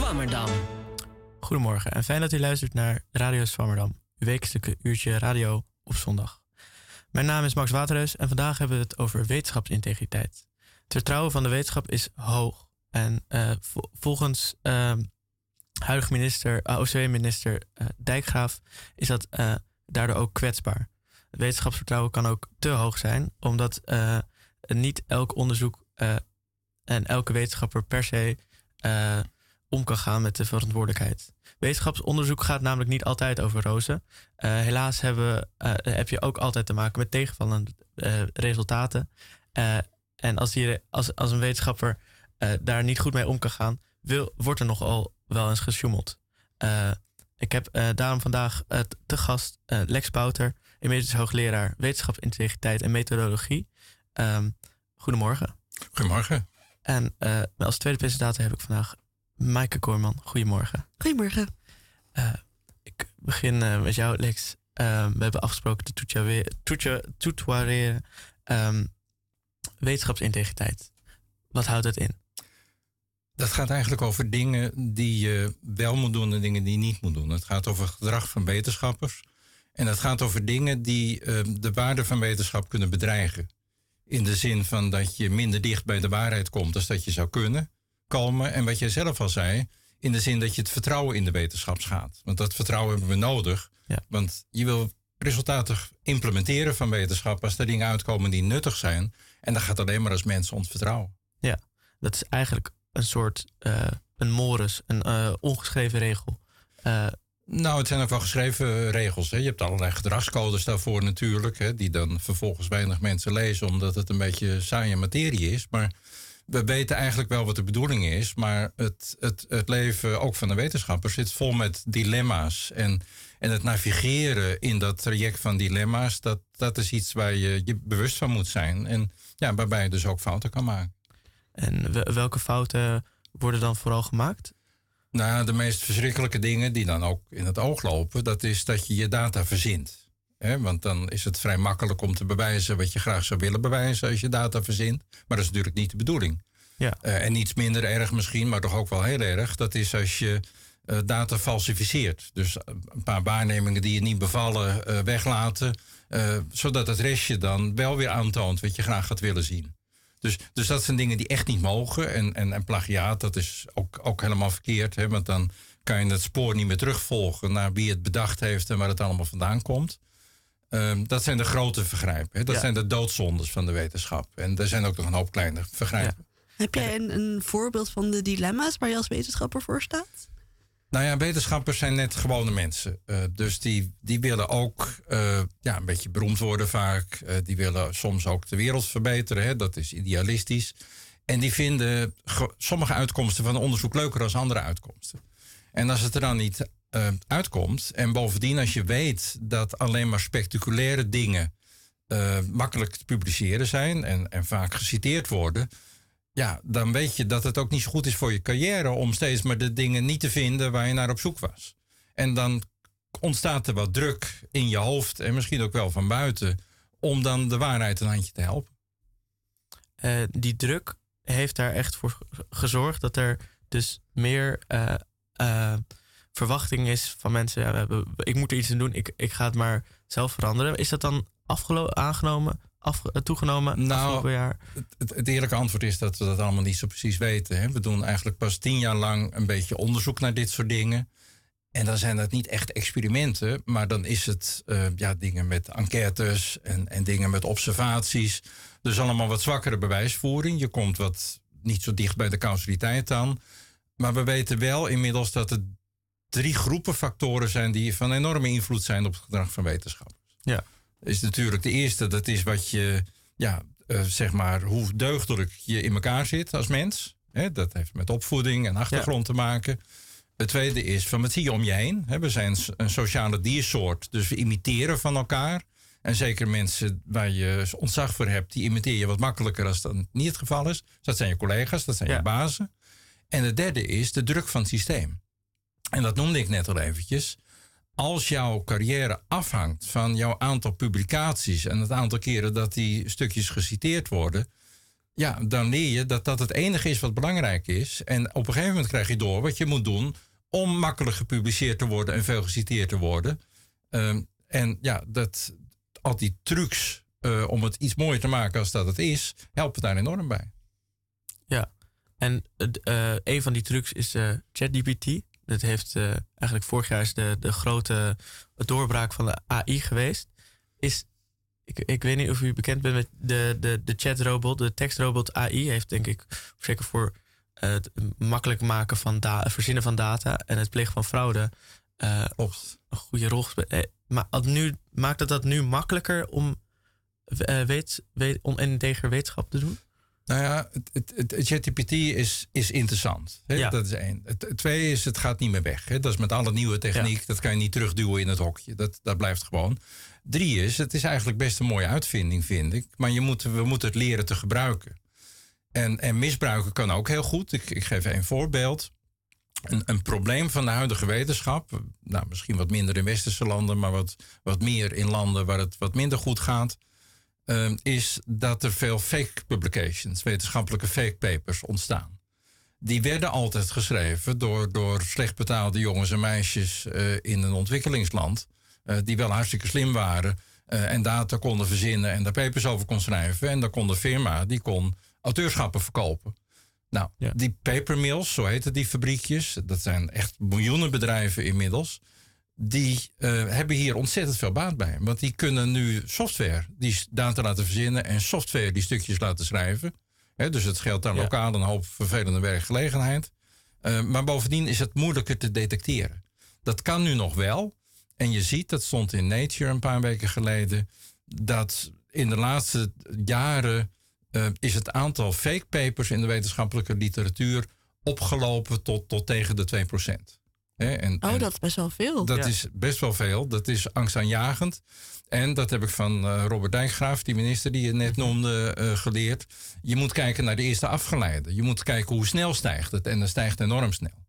Swammerdam. Goedemorgen en fijn dat u luistert naar Radio Swammerdam, uw wekelijkse uurtje radio op zondag. Mijn naam is Max Waterhuis en vandaag hebben we het over wetenschapsintegriteit. Het vertrouwen van de wetenschap is hoog en volgens huidige OCW-minister Dijkgraaf is dat daardoor ook kwetsbaar. Het wetenschapsvertrouwen kan ook te hoog zijn, omdat niet elk onderzoek en elke wetenschapper per se om kan gaan met de verantwoordelijkheid. Wetenschapsonderzoek gaat namelijk niet altijd over rozen. Helaas heb je ook altijd te maken met tegenvallende resultaten. En als een wetenschapper daar niet goed mee om kan gaan, wordt er nogal wel eens gesjoemeld. Ik heb daarom vandaag te gast Lex Bouter, emeritus hoogleraar wetenschapsintegriteit en methodologie. Goedemorgen. Goedemorgen. En als tweede presentator heb ik vandaag Maaike Kooijman. Goedemorgen. Goedemorgen. Ik begin met jou, Lex. We hebben afgesproken te tutoyeren wetenschapsintegriteit. Wat houdt het in? Dat gaat eigenlijk over dingen die je wel moet doen en dingen die je niet moet doen. Het gaat over gedrag van wetenschappers. En het gaat over dingen die de waarde van wetenschap kunnen bedreigen. In de zin van dat je minder dicht bij de waarheid komt dan dat je zou kunnen komen. En wat jij zelf al zei, in de zin dat je het vertrouwen in de wetenschap schaadt. Want dat vertrouwen hebben we nodig. Ja. Want je wil resultaten implementeren van wetenschap als er dingen uitkomen die nuttig zijn. En dat gaat alleen maar als mensen ons vertrouwen. Ja, dat is eigenlijk een soort een mores, een ongeschreven regel. Nou, het zijn ook wel geschreven regels. Hè. Je hebt allerlei gedragscodes daarvoor natuurlijk. Hè, die dan vervolgens weinig mensen lezen omdat het een beetje saaie materie is. Maar we weten eigenlijk wel wat de bedoeling is. Maar het leven ook van de wetenschapper zit vol met dilemma's. En het navigeren in dat traject van dilemma's, dat is iets waar je bewust van moet zijn. En ja, waarbij je dus ook fouten kan maken. En welke fouten worden dan vooral gemaakt? Nou, de meest verschrikkelijke dingen die dan ook in het oog lopen, dat is dat je je data verzint. Want dan is het vrij makkelijk om te bewijzen wat je graag zou willen bewijzen als je data verzint. Maar dat is natuurlijk niet de bedoeling. Ja. En iets minder erg misschien, maar toch ook wel heel erg, dat is als je data falsificeert. Dus een paar waarnemingen die je niet bevallen weglaten, zodat het restje dan wel weer aantoont wat je graag had willen zien. Dus dat zijn dingen die echt niet mogen. En plagiaat, dat is ook helemaal verkeerd. Hè? Want dan kan je het spoor niet meer terugvolgen naar wie het bedacht heeft en waar het allemaal vandaan komt. Dat zijn de grote vergrijpen. Hè? Dat zijn de doodzondes van de wetenschap. En er zijn ook nog een hoop kleine vergrijpen. Ja. Heb jij een voorbeeld van de dilemma's waar je als wetenschapper voor staat? Nou ja, wetenschappers zijn net gewone mensen. Dus die willen ook een beetje beroemd worden vaak. Die willen soms ook de wereld verbeteren. Hè? Dat is idealistisch. En die vinden sommige uitkomsten van onderzoek leuker dan andere uitkomsten. En als het er dan niet uitkomt, en bovendien als je weet dat alleen maar spectaculaire dingen makkelijk te publiceren zijn en vaak geciteerd worden, ja, dan weet je dat het ook niet zo goed is voor je carrière om steeds maar de dingen niet te vinden waar je naar op zoek was. En dan ontstaat er wat druk in je hoofd en misschien ook wel van buiten om dan de waarheid een handje te helpen. Die druk heeft daar echt voor gezorgd dat er dus meer verwachting is van mensen. Ja, ik moet er iets aan doen, ik ga het maar zelf veranderen. Is dat dan toegenomen afgelopen jaar? Het eerlijke antwoord is dat we dat allemaal niet zo precies weten. Hè. We doen eigenlijk pas 10 jaar lang een beetje onderzoek naar dit soort dingen. En dan zijn dat niet echt experimenten, maar dan is het dingen met enquêtes en dingen met observaties. Dus allemaal wat zwakkere bewijsvoering. Je komt wat niet zo dicht bij de causaliteit aan. Maar we weten wel inmiddels dat er 3 groepen factoren zijn die van enorme invloed zijn op het gedrag van wetenschappers. Ja. Is natuurlijk de eerste, dat is wat je, zeg maar, hoe deugdelijk je in elkaar zit als mens. Hè, dat heeft met opvoeding en achtergrond te maken. Het tweede is van wat zie je om je heen. Hè, we zijn een sociale diersoort, dus we imiteren van elkaar. En zeker mensen waar je ontzag voor hebt, die imiteer je wat makkelijker als dat niet het geval is. Dus dat zijn je collega's, dat zijn je bazen. En het derde is de druk van het systeem. En dat noemde ik net al eventjes. Als jouw carrière afhangt van jouw aantal publicaties en het aantal keren dat die stukjes geciteerd worden, ja, dan leer je dat dat het enige is wat belangrijk is. En op een gegeven moment krijg je door wat je moet doen om makkelijk gepubliceerd te worden en veel geciteerd te worden. En ja, al die trucs om het iets mooier te maken als dat het is, helpen daar enorm bij. Ja, en een van die trucs is ChatGPT. Dat heeft eigenlijk vorig jaar is de grote doorbraak van de AI geweest. Ik weet niet of u bekend bent met de chatrobot, de tekstrobot AI. Heeft denk ik zeker voor het makkelijk maken van verzinnen van data en het plegen van fraude een goede rol gespeeld. Maar maakt dat nu makkelijker om integer wetenschap te doen? Nou ja, het ChatGPT is interessant. Hè? Ja. Dat is 1. Het 2 is, het gaat niet meer weg. Hè? Dat is met alle nieuwe techniek, dat kan je niet terugduwen in het hokje. Dat blijft gewoon. 3 is, het is eigenlijk best een mooie uitvinding, vind ik. Maar we moeten het leren te gebruiken. En misbruiken kan ook heel goed. Ik geef een voorbeeld. Een probleem van de huidige wetenschap, nou, misschien wat minder in westerse landen, maar wat meer in landen waar het wat minder goed gaat, is dat er veel fake publications, wetenschappelijke fake papers ontstaan. Die werden altijd geschreven door slecht betaalde jongens en meisjes in een ontwikkelingsland, die wel hartstikke slim waren en data konden verzinnen en daar papers over kon schrijven. En dan kon de firma, die kon auteurschappen verkopen. Nou, die papermills, zo heten die fabriekjes, dat zijn echt miljoenen bedrijven inmiddels, die hebben hier ontzettend veel baat bij. Want die kunnen nu software die data laten verzinnen en software die stukjes laten schrijven. Dus het scheelt daar lokaal een hoop vervelende werkgelegenheid. Maar bovendien is het moeilijker te detecteren. Dat kan nu nog wel. En je ziet, dat stond in Nature een paar weken geleden, dat in de laatste jaren is het aantal fake papers in de wetenschappelijke literatuur opgelopen tot tegen de 2%. Dat is best wel veel. Dat is best wel veel. Dat is angstaanjagend. En dat heb ik van Robert Dijkgraaf, die minister die je net noemde, geleerd. Je moet kijken naar de eerste afgeleide. Je moet kijken hoe snel stijgt het. En dat stijgt enorm snel.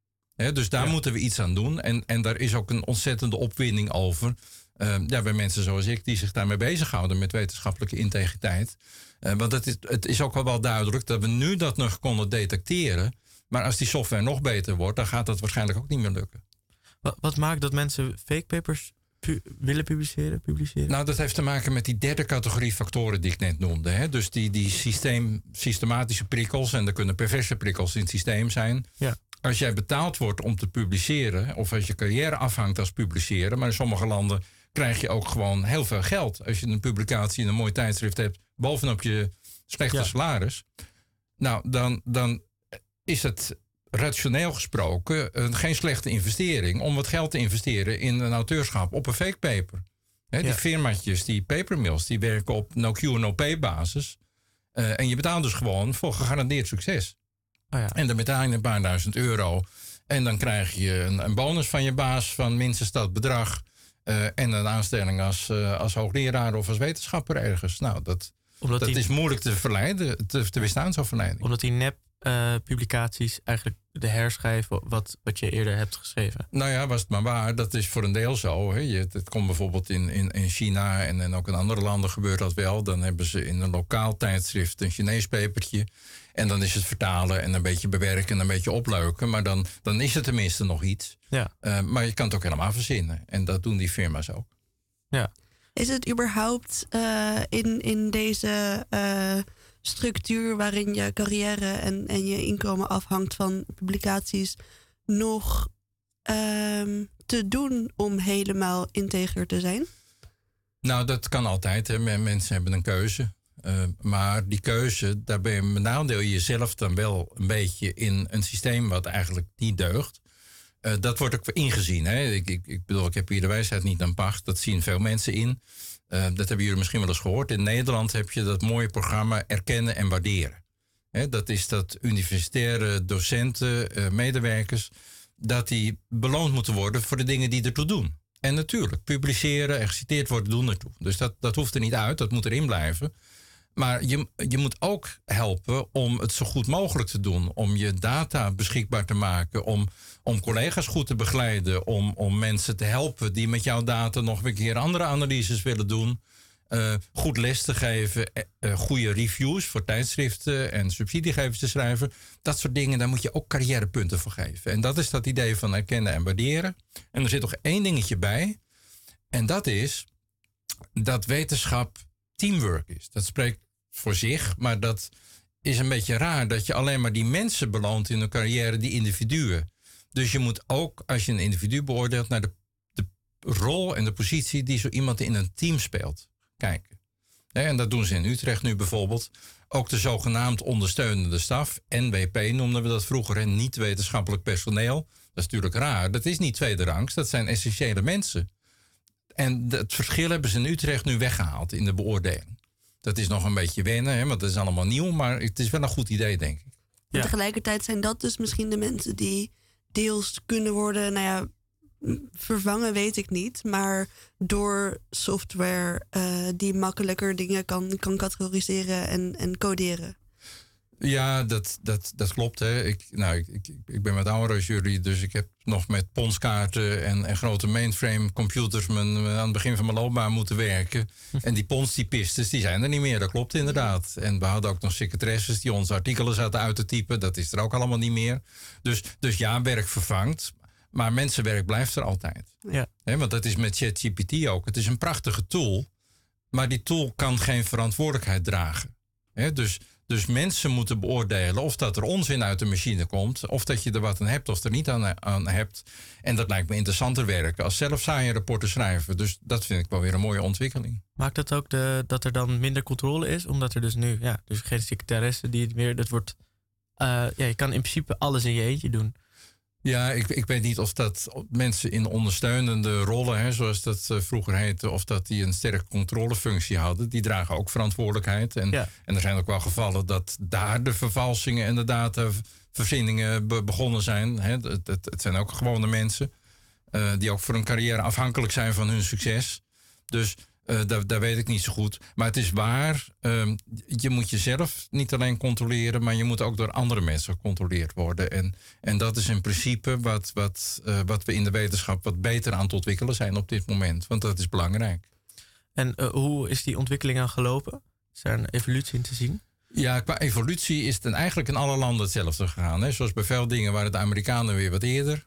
Dus daar moeten we iets aan doen. En daar is ook een ontzettende opwinding over. Bij mensen zoals ik, die zich daarmee bezighouden met wetenschappelijke integriteit. Want het is ook wel duidelijk dat we nu dat nog konden detecteren. Maar als die software nog beter wordt, dan gaat dat waarschijnlijk ook niet meer lukken. Wat maakt dat mensen fake papers willen publiceren? Nou, dat heeft te maken met die derde categorie factoren die ik net noemde. Hè? Dus die systematische prikkels, en er kunnen perverse prikkels in het systeem zijn. Ja. Als jij betaald wordt om te publiceren, of als je carrière afhangt als publiceren, maar in sommige landen krijg je ook gewoon heel veel geld. Als je een publicatie in een mooi tijdschrift hebt, bovenop je slechte salaris. Nou, dan is het rationeel gesproken geen slechte investering om wat geld te investeren in een auteurschap op een fake paper. Die firmaatjes, die papermills, die werken op no-Q, no-pay basis. En je betaalt dus gewoon voor gegarandeerd succes. En dan betaal je een paar duizend euro. En dan krijg je een bonus van je baas van minstens dat bedrag. En een aanstelling als hoogleraar of als wetenschapper ergens. Nou, dat is moeilijk te verleiden, te weerstaan, zo'n verleiding. Omdat die nep publicaties eigenlijk de herschrijven wat je eerder hebt geschreven. Nou ja, was het maar waar. Dat is voor een deel zo. Hè. Het komt bijvoorbeeld in China en ook in andere landen gebeurt dat wel. Dan hebben ze in een lokaal tijdschrift een Chinees papertje. En dan is het vertalen en een beetje bewerken en een beetje opleuken. Maar dan is het tenminste nog iets. Ja. Maar je kan het ook helemaal verzinnen. En dat doen die firma's ook. Ja. Is het überhaupt in deze structuur waarin je carrière en je inkomen afhangt van publicaties nog te doen om helemaal integer te zijn? Nou, dat kan altijd. Hè. Mensen hebben een keuze. Maar die keuze, daar benadeel je jezelf dan wel een beetje in een systeem wat eigenlijk niet deugt. Dat wordt ook ingezien. Hè. Ik bedoel, ik heb hier de wijsheid niet aan pacht. Dat zien veel mensen in. Dat hebben jullie misschien wel eens gehoord. In Nederland heb je dat mooie programma Erkennen en Waarderen. Dat is dat universitaire docenten, medewerkers, dat die beloond moeten worden voor de dingen die ertoe doen. En natuurlijk, publiceren en geciteerd worden doen ertoe. Dus dat hoeft er niet uit, dat moet erin blijven. Maar je moet ook helpen om het zo goed mogelijk te doen. Om je data beschikbaar te maken. Om collega's goed te begeleiden. Om mensen te helpen die met jouw data nog een keer andere analyses willen doen. goed les te geven, goede reviews voor tijdschriften en subsidiegevers te schrijven. Dat soort dingen, daar moet je ook carrièrepunten voor geven. En dat is dat idee van erkennen en waarderen. En er zit nog één dingetje bij. En dat is dat wetenschap teamwork is. Dat spreekt voor zich, maar dat is een beetje raar dat je alleen maar die mensen beloont in een carrière, die individuen. Dus je moet ook, als je een individu beoordeelt, naar de rol en de positie die zo iemand in een team speelt kijken. En dat doen ze in Utrecht nu bijvoorbeeld. Ook de zogenaamd ondersteunende staf, NWP noemden we dat vroeger, en niet wetenschappelijk personeel. Dat is natuurlijk raar. Dat is niet tweederangs, dat zijn essentiële mensen. En het verschil hebben ze in Utrecht nu weggehaald in de beoordeling. Dat is nog een beetje wennen, want dat is allemaal nieuw, maar het is wel een goed idee, denk ik. Ja. Tegelijkertijd zijn dat dus misschien de mensen die deels kunnen worden, vervangen weet ik niet, maar door software die makkelijker dingen kan categoriseren en coderen. Ja, dat klopt. Hè. Ik ben wat ouder als jullie, dus ik heb nog met ponskaarten en grote mainframe computers aan het begin van mijn loopbaan moeten werken. En die ponstypistes, die zijn er niet meer, dat klopt inderdaad. En we hadden ook nog secretaresses die onze artikelen zaten uit te typen. Dat is er ook allemaal niet meer. Dus ja, werk vervangt. Maar mensenwerk blijft er altijd. Ja. Want dat is met ChatGPT ook. Het is een prachtige tool, maar die tool kan geen verantwoordelijkheid dragen. Dus mensen moeten beoordelen of dat er onzin uit de machine komt, of dat je er wat aan hebt of er niet aan hebt. En dat lijkt me interessanter werken als zelf saaie rapporten schrijven. Dus dat vind ik wel weer een mooie ontwikkeling. Maakt dat ook dat er dan minder controle is? Omdat er dus nu dus geen secretaresse die het meer... Dat wordt, je kan in principe alles in je eentje doen. Ja, ik weet niet of dat mensen in ondersteunende rollen, zoals dat vroeger heette, of dat die een sterke controlefunctie hadden. Die dragen ook verantwoordelijkheid. En er zijn ook wel gevallen dat daar de vervalsingen en de datavervindingen begonnen zijn. Het zijn ook gewone mensen die ook voor een carrière afhankelijk zijn van hun succes. Dus daar weet ik niet zo goed. Maar het is waar, je moet jezelf niet alleen controleren, maar je moet ook door andere mensen gecontroleerd worden. En dat is in principe wat we in de wetenschap wat beter aan het ontwikkelen zijn op dit moment. Want dat is belangrijk. En hoe is die ontwikkeling aan gelopen? Is daar een evolutie in te zien? Ja, qua evolutie is het eigenlijk in alle landen hetzelfde gegaan. Hè? Zoals bij veel dingen waren de Amerikanen weer wat eerder.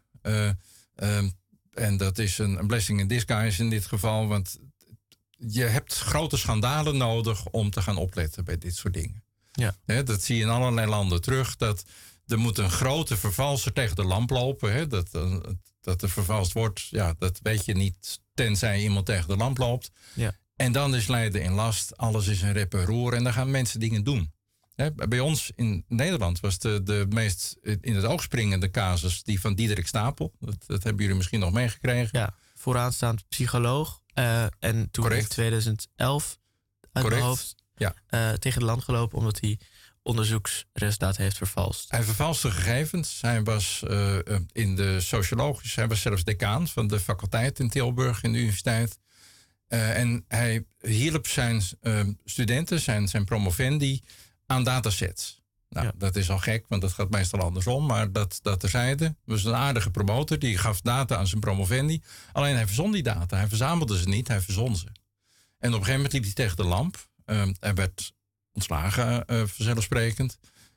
En dat is een blessing in disguise in dit geval, want je hebt grote schandalen nodig om te gaan opletten bij dit soort dingen. Ja. Dat zie je in allerlei landen terug. Dat er moet een grote vervalser tegen de lamp lopen. Dat er vervalst wordt, dat weet je niet tenzij iemand tegen de lamp loopt. Ja. En dan is lijden in last. Alles is een rep en roer. En dan gaan mensen dingen doen. Bij ons in Nederland was de meest in het oog springende casus die van Diederik Stapel. Dat hebben jullie misschien nog meegekregen. Ja, vooraanstaand psycholoog. En toen in 2011 uit mijn hoofd tegen de land gelopen omdat hij onderzoeksresultaten heeft vervalst. Hij vervalste gegevens. Hij was in de sociologische, hij was zelfs decaan van de faculteit in Tilburg in de universiteit. En hij hielp zijn studenten, zijn promovendi, aan datasets. Nou, dat is al gek, want dat gaat meestal andersom. Maar dat terzijde. Was een aardige promotor, die gaf data aan zijn promovendi. Alleen hij verzon die data. Hij verzamelde ze niet, hij verzon ze. En op een gegeven moment liep hij tegen de lamp. Hij werd ontslagen, vanzelfsprekend.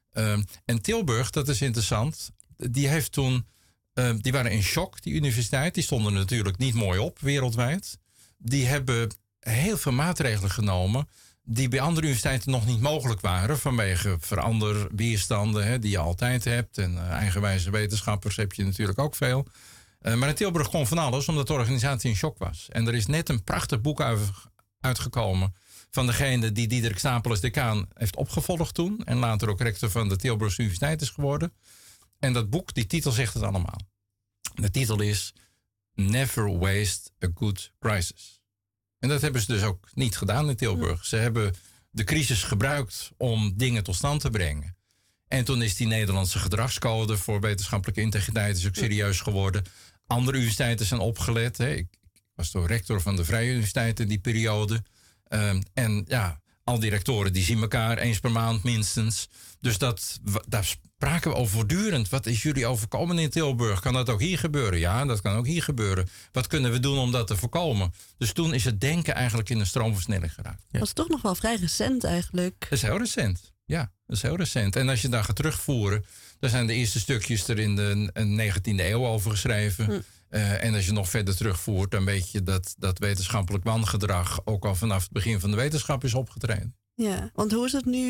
En Tilburg, dat is interessant. Die heeft toen, die waren in shock, die universiteit. Die stonden natuurlijk niet mooi op, wereldwijd. Die hebben heel veel maatregelen genomen die bij andere universiteiten nog niet mogelijk waren vanwege veranderweerstanden die je altijd hebt. En eigenwijze wetenschappers heb je natuurlijk ook veel. Maar in Tilburg kon van alles, omdat de organisatie in shock was. En er is net een prachtig boek uitgekomen van degene die Diederik Stapel als decaan heeft opgevolgd toen. En later ook rector van de Tilburgse Universiteit is geworden. En dat boek, die titel zegt het allemaal. De titel is Never Waste a Good Crisis. En dat hebben ze dus ook niet gedaan in Tilburg. Ze hebben de crisis gebruikt om dingen tot stand te brengen. En toen is die Nederlandse gedragscode voor wetenschappelijke integriteit is ook serieus geworden. Andere universiteiten zijn opgelet. Ik was toen rector van de Vrije Universiteit in die periode. En Al die rectoren die zien elkaar eens per maand minstens. Dus daar spraken we over voortdurend. Wat is jullie overkomen in Tilburg? Kan dat ook hier gebeuren? Ja, dat kan ook hier gebeuren. Wat kunnen we doen om dat te voorkomen? Dus toen is het denken eigenlijk in een stroomversnelling geraakt. Dat was toch nog wel vrij recent eigenlijk. Dat is heel recent. Ja, dat is heel recent. En als je daar gaat terugvoeren, dan zijn de eerste stukjes er in de 19e eeuw over geschreven. En als je nog verder terugvoert, dan weet je dat wetenschappelijk wangedrag ook al vanaf het begin van de wetenschap is opgetreden. Ja, want hoe is het nu?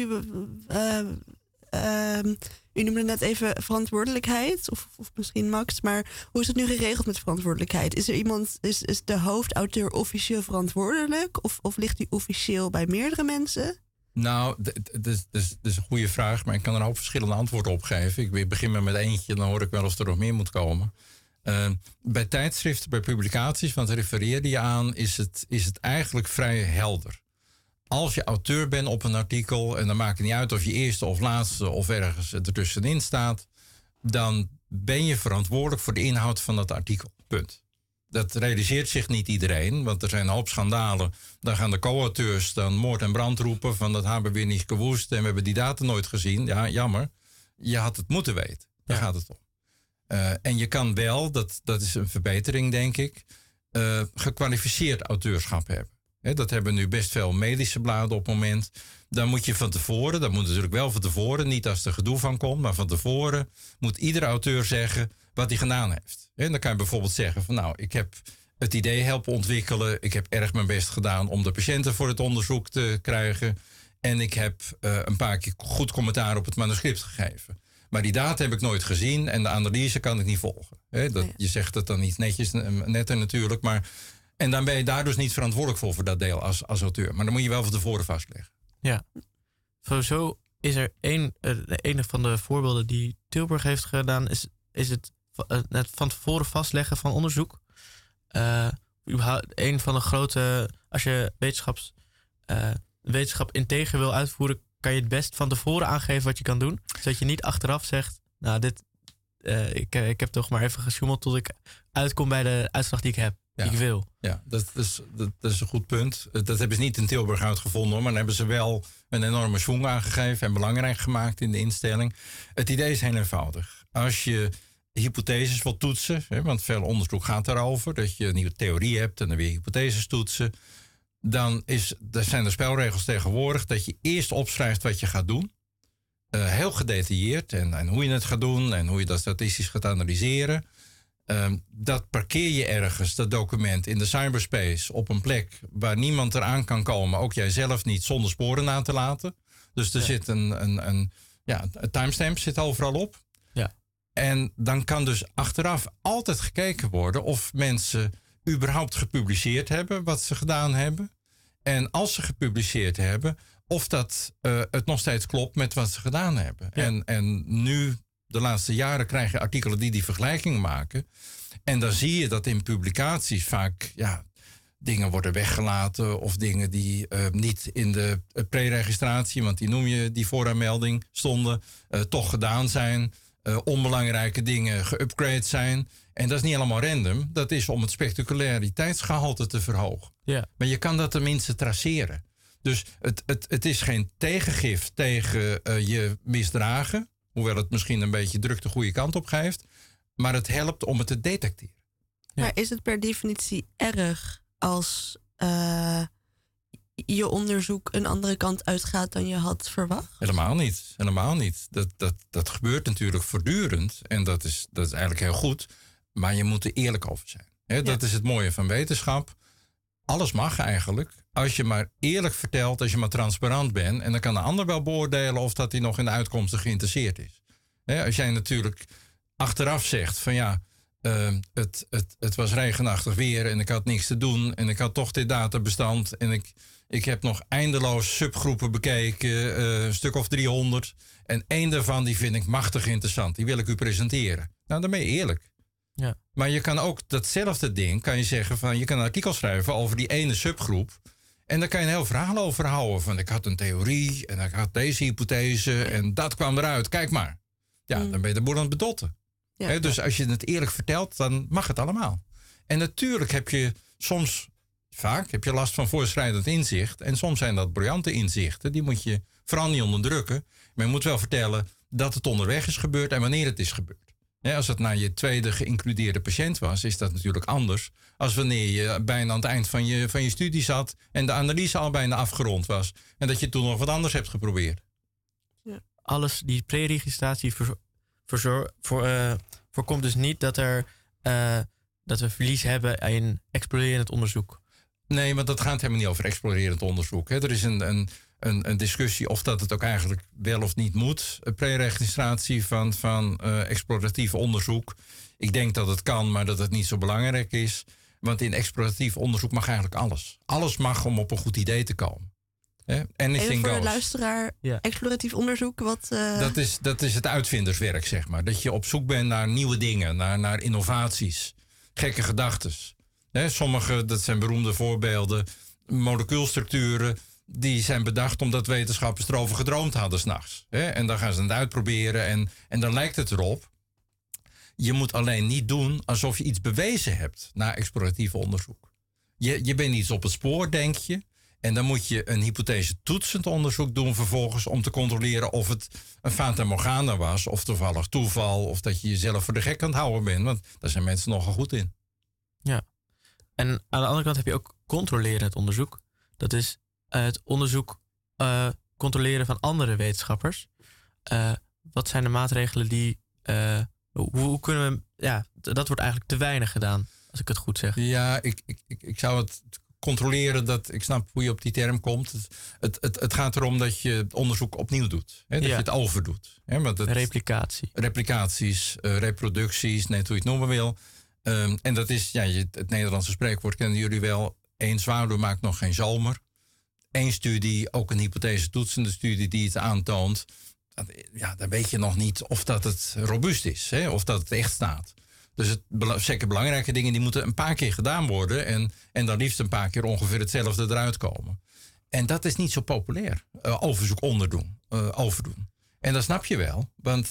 U noemde net even verantwoordelijkheid, of misschien Max, maar hoe is het nu geregeld met verantwoordelijkheid? Is er iemand, is de hoofdauteur officieel verantwoordelijk? Of ligt die officieel bij meerdere mensen? Nou, dat is een goede vraag, maar ik kan er ook verschillende antwoorden op geven. Ik begin maar met eentje, dan hoor ik wel of er nog meer moet komen. Bij tijdschriften, bij publicaties, want daar refereerde je aan, is het eigenlijk vrij helder. Als je auteur bent op een artikel, en dan maakt het niet uit of je eerste of laatste of ergens ertussenin staat, dan ben je verantwoordelijk voor de inhoud van dat artikel. Punt. Dat realiseert zich niet iedereen, want er zijn een hoop schandalen. Dan gaan de co-auteurs dan moord en brand roepen van dat hebben we weer niet gewoest en we hebben die data nooit gezien. Ja, jammer. Je had het moeten weten. Daar gaat het om. En je kan wel, dat is een verbetering denk ik, gekwalificeerd auteurschap hebben. Dat hebben nu best veel medische bladen op het moment. Dan moet je van tevoren, dat moet natuurlijk wel van tevoren, niet als er gedoe van komt, maar van tevoren moet iedere auteur zeggen wat hij gedaan heeft. En dan kan je bijvoorbeeld zeggen van nou, ik heb het idee helpen ontwikkelen, ik heb erg mijn best gedaan om de patiënten voor het onderzoek te krijgen en ik heb een paar keer goed commentaar op het manuscript gegeven. Maar die data heb ik nooit gezien en de analyse kan ik niet volgen. Je zegt het dan niet netjes, netter natuurlijk, maar en dan ben je daar dus niet verantwoordelijk voor dat deel als auteur. Maar dan moet je wel van tevoren vastleggen. Ja. Zo is er een van de voorbeelden die Tilburg heeft gedaan, is het van tevoren vastleggen van onderzoek. Een van de grote, als je wetenschap integer wil uitvoeren, kan je het best van tevoren aangeven wat je kan doen. Zodat je niet achteraf zegt, nou ik heb toch maar even gesjoemeld tot ik uitkom bij de uitslag die ik heb. Ja. Ik wil. Ja, dat is een goed punt. Dat hebben ze niet in Tilburg uitgevonden, maar dan hebben ze wel een enorme schwung aangegeven en belangrijk gemaakt in de instelling. Het idee is heel eenvoudig. Als je hypotheses wilt toetsen, want veel onderzoek gaat daarover, dat je een nieuwe theorie hebt en dan weer hypotheses toetsen, dan zijn de spelregels tegenwoordig dat je eerst opschrijft wat je gaat doen. Heel gedetailleerd en hoe je het gaat doen en hoe je dat statistisch gaat analyseren. Dat parkeer je ergens, dat document, in de cyberspace op een plek waar niemand eraan kan komen, ook jij zelf niet, zonder sporen na te laten. Dus er zit een timestamp zit overal op. Ja. En dan kan dus achteraf altijd gekeken worden of mensen überhaupt gepubliceerd hebben wat ze gedaan hebben. En als ze gepubliceerd hebben, of dat het nog steeds klopt met wat ze gedaan hebben. Ja. En nu, de laatste jaren, krijg je artikelen die vergelijking maken. En dan zie je dat in publicaties vaak dingen worden weggelaten of dingen die niet in de pre-registratie, want die noem je die vooraanmelding, stonden, toch gedaan zijn. Onbelangrijke dingen geupgrade zijn. En dat is niet allemaal random. Dat is om het spectaculairiteitsgehalte te verhogen. Ja. Maar je kan dat tenminste traceren. Dus het is geen tegengif tegen je misdragen. Hoewel het misschien een beetje druk de goede kant op geeft. Maar het helpt om het te detecteren. Ja. Maar is het per definitie erg als je onderzoek een andere kant uitgaat dan je had verwacht? Helemaal niet. Helemaal niet. Dat gebeurt natuurlijk voortdurend. En dat is eigenlijk heel goed. Maar je moet er eerlijk over zijn. Dat is het mooie van wetenschap. Alles mag eigenlijk. Als je maar eerlijk vertelt, als je maar transparant bent. En dan kan de ander wel beoordelen of dat hij nog in de uitkomsten geïnteresseerd is. Als jij natuurlijk achteraf zegt van het was regenachtig weer en ik had niks te doen. En ik had toch dit databestand. En ik heb nog eindeloos subgroepen bekeken. Een stuk of 300. En één daarvan die vind ik machtig interessant. Die wil ik u presenteren. Nou, dan ben je eerlijk. Ja. Maar je kan ook datzelfde ding, kan je zeggen van, je kan een artikel schrijven over die ene subgroep. En daar kan je een heel verhaal over houden. Van ik had een theorie en ik had deze hypothese en dat kwam eruit. Kijk maar. Ja, dan ben je de boel aan het bedotten. Ja, dus als je het eerlijk vertelt, dan mag het allemaal. En natuurlijk heb je soms Vaak heb je last van voorschrijdend inzicht. En soms zijn dat briljante inzichten. Die moet je vooral niet onderdrukken. Maar je moet wel vertellen dat het onderweg is gebeurd en wanneer het is gebeurd. Als het naar je tweede geïncludeerde patiënt was, is dat natuurlijk anders. Als wanneer je bijna aan het eind van je studie zat en de analyse al bijna afgerond was. En dat je toen nog wat anders hebt geprobeerd. Ja. Alles, die pre-registratie voorkomt dus niet dat we verlies hebben in explorerend onderzoek. Nee, want dat gaat helemaal niet over explorerend onderzoek. Er is een discussie of dat het ook eigenlijk wel of niet moet. Pre-registratie van exploratief onderzoek. Ik denk dat het kan, maar dat het niet zo belangrijk is. Want in exploratief onderzoek mag eigenlijk alles. Alles mag om op een goed idee te komen. Even voor de luisteraar, exploratief onderzoek, wat... Dat is het uitvinderswerk, zeg maar. Dat je op zoek bent naar nieuwe dingen, naar innovaties. Gekke gedachtes. Sommige, dat zijn beroemde voorbeelden, molecuulstructuren, die zijn bedacht omdat wetenschappers erover gedroomd hadden 's nachts. En dan gaan ze het uitproberen en dan lijkt het erop. Je moet alleen niet doen alsof je iets bewezen hebt na exploratief onderzoek. Je bent iets op het spoor, denk je. En dan moet je een hypothese toetsend onderzoek doen vervolgens om te controleren of het een fata morgana was, of toevallig toeval, of dat je jezelf voor de gek aan het houden bent. Want daar zijn mensen nogal goed in. Ja. En aan de andere kant heb je ook controlerend onderzoek. Dat is het onderzoek controleren van andere wetenschappers. Wat zijn de maatregelen die... hoe kunnen we... Ja, dat wordt eigenlijk te weinig gedaan, als ik het goed zeg. Ja, ik zou het controleren, dat ik snap hoe je op die term komt. Het gaat erom dat je het onderzoek opnieuw doet. Dat je het overdoet. Replicatie. Replicaties, reproducties, net hoe je het noemen wil. En dat is, het Nederlandse spreekwoord kennen jullie wel. 1 zwaluw maakt nog geen zomer. 1 studie, ook een hypothese toetsende studie die het aantoont. Dan weet je nog niet of dat het robuust is. Of dat het echt staat. Dus zeker belangrijke dingen die moeten een paar keer gedaan worden. En dan liefst een paar keer ongeveer hetzelfde eruit komen. En dat is niet zo populair. Overzoek overdoen. En dat snap je wel. Want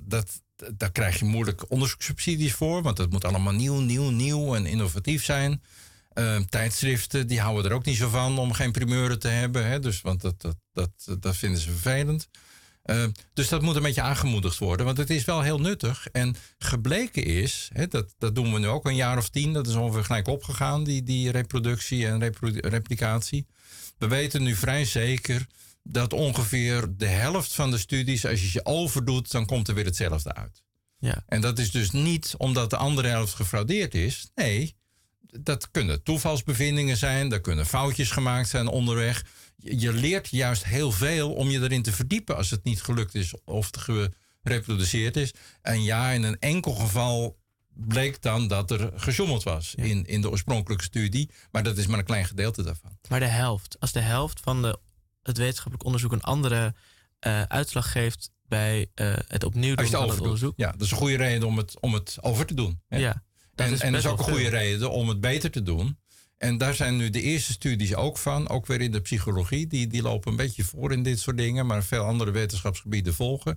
daar krijg je moeilijk onderzoekssubsidies voor. Want dat moet allemaal nieuw en innovatief zijn. Tijdschriften, die houden er ook niet zo van om geen primeuren te hebben. Dus, want dat vinden ze vervelend. Dus dat moet een beetje aangemoedigd worden. Want het is wel heel nuttig. En gebleken is, dat doen we nu ook een jaar of 10. Dat is ongeveer gelijk opgegaan, die reproductie en replicatie. We weten nu vrij zeker dat ongeveer de helft van de studies, als je ze overdoet, dan komt er weer hetzelfde uit. Ja. En dat is dus niet omdat de andere helft gefraudeerd is. Nee, dat kunnen toevalsbevindingen zijn. Er kunnen foutjes gemaakt zijn onderweg. Je leert juist heel veel om je erin te verdiepen als het niet gelukt is of gereproduceerd is. En in een enkel geval bleek dan dat er gesjoemeld was in de oorspronkelijke studie. Maar dat is maar een klein gedeelte daarvan. Maar als de helft van het wetenschappelijk onderzoek een andere uitslag geeft bij het opnieuw doen van het onderzoek. Ja, dat is een goede reden om het over te doen. Hè? Ja, en dat is ook een goede reden om het beter te doen. En daar zijn nu de eerste studies ook van. Ook weer in de psychologie. Die lopen een beetje voor in dit soort dingen. Maar veel andere wetenschapsgebieden volgen.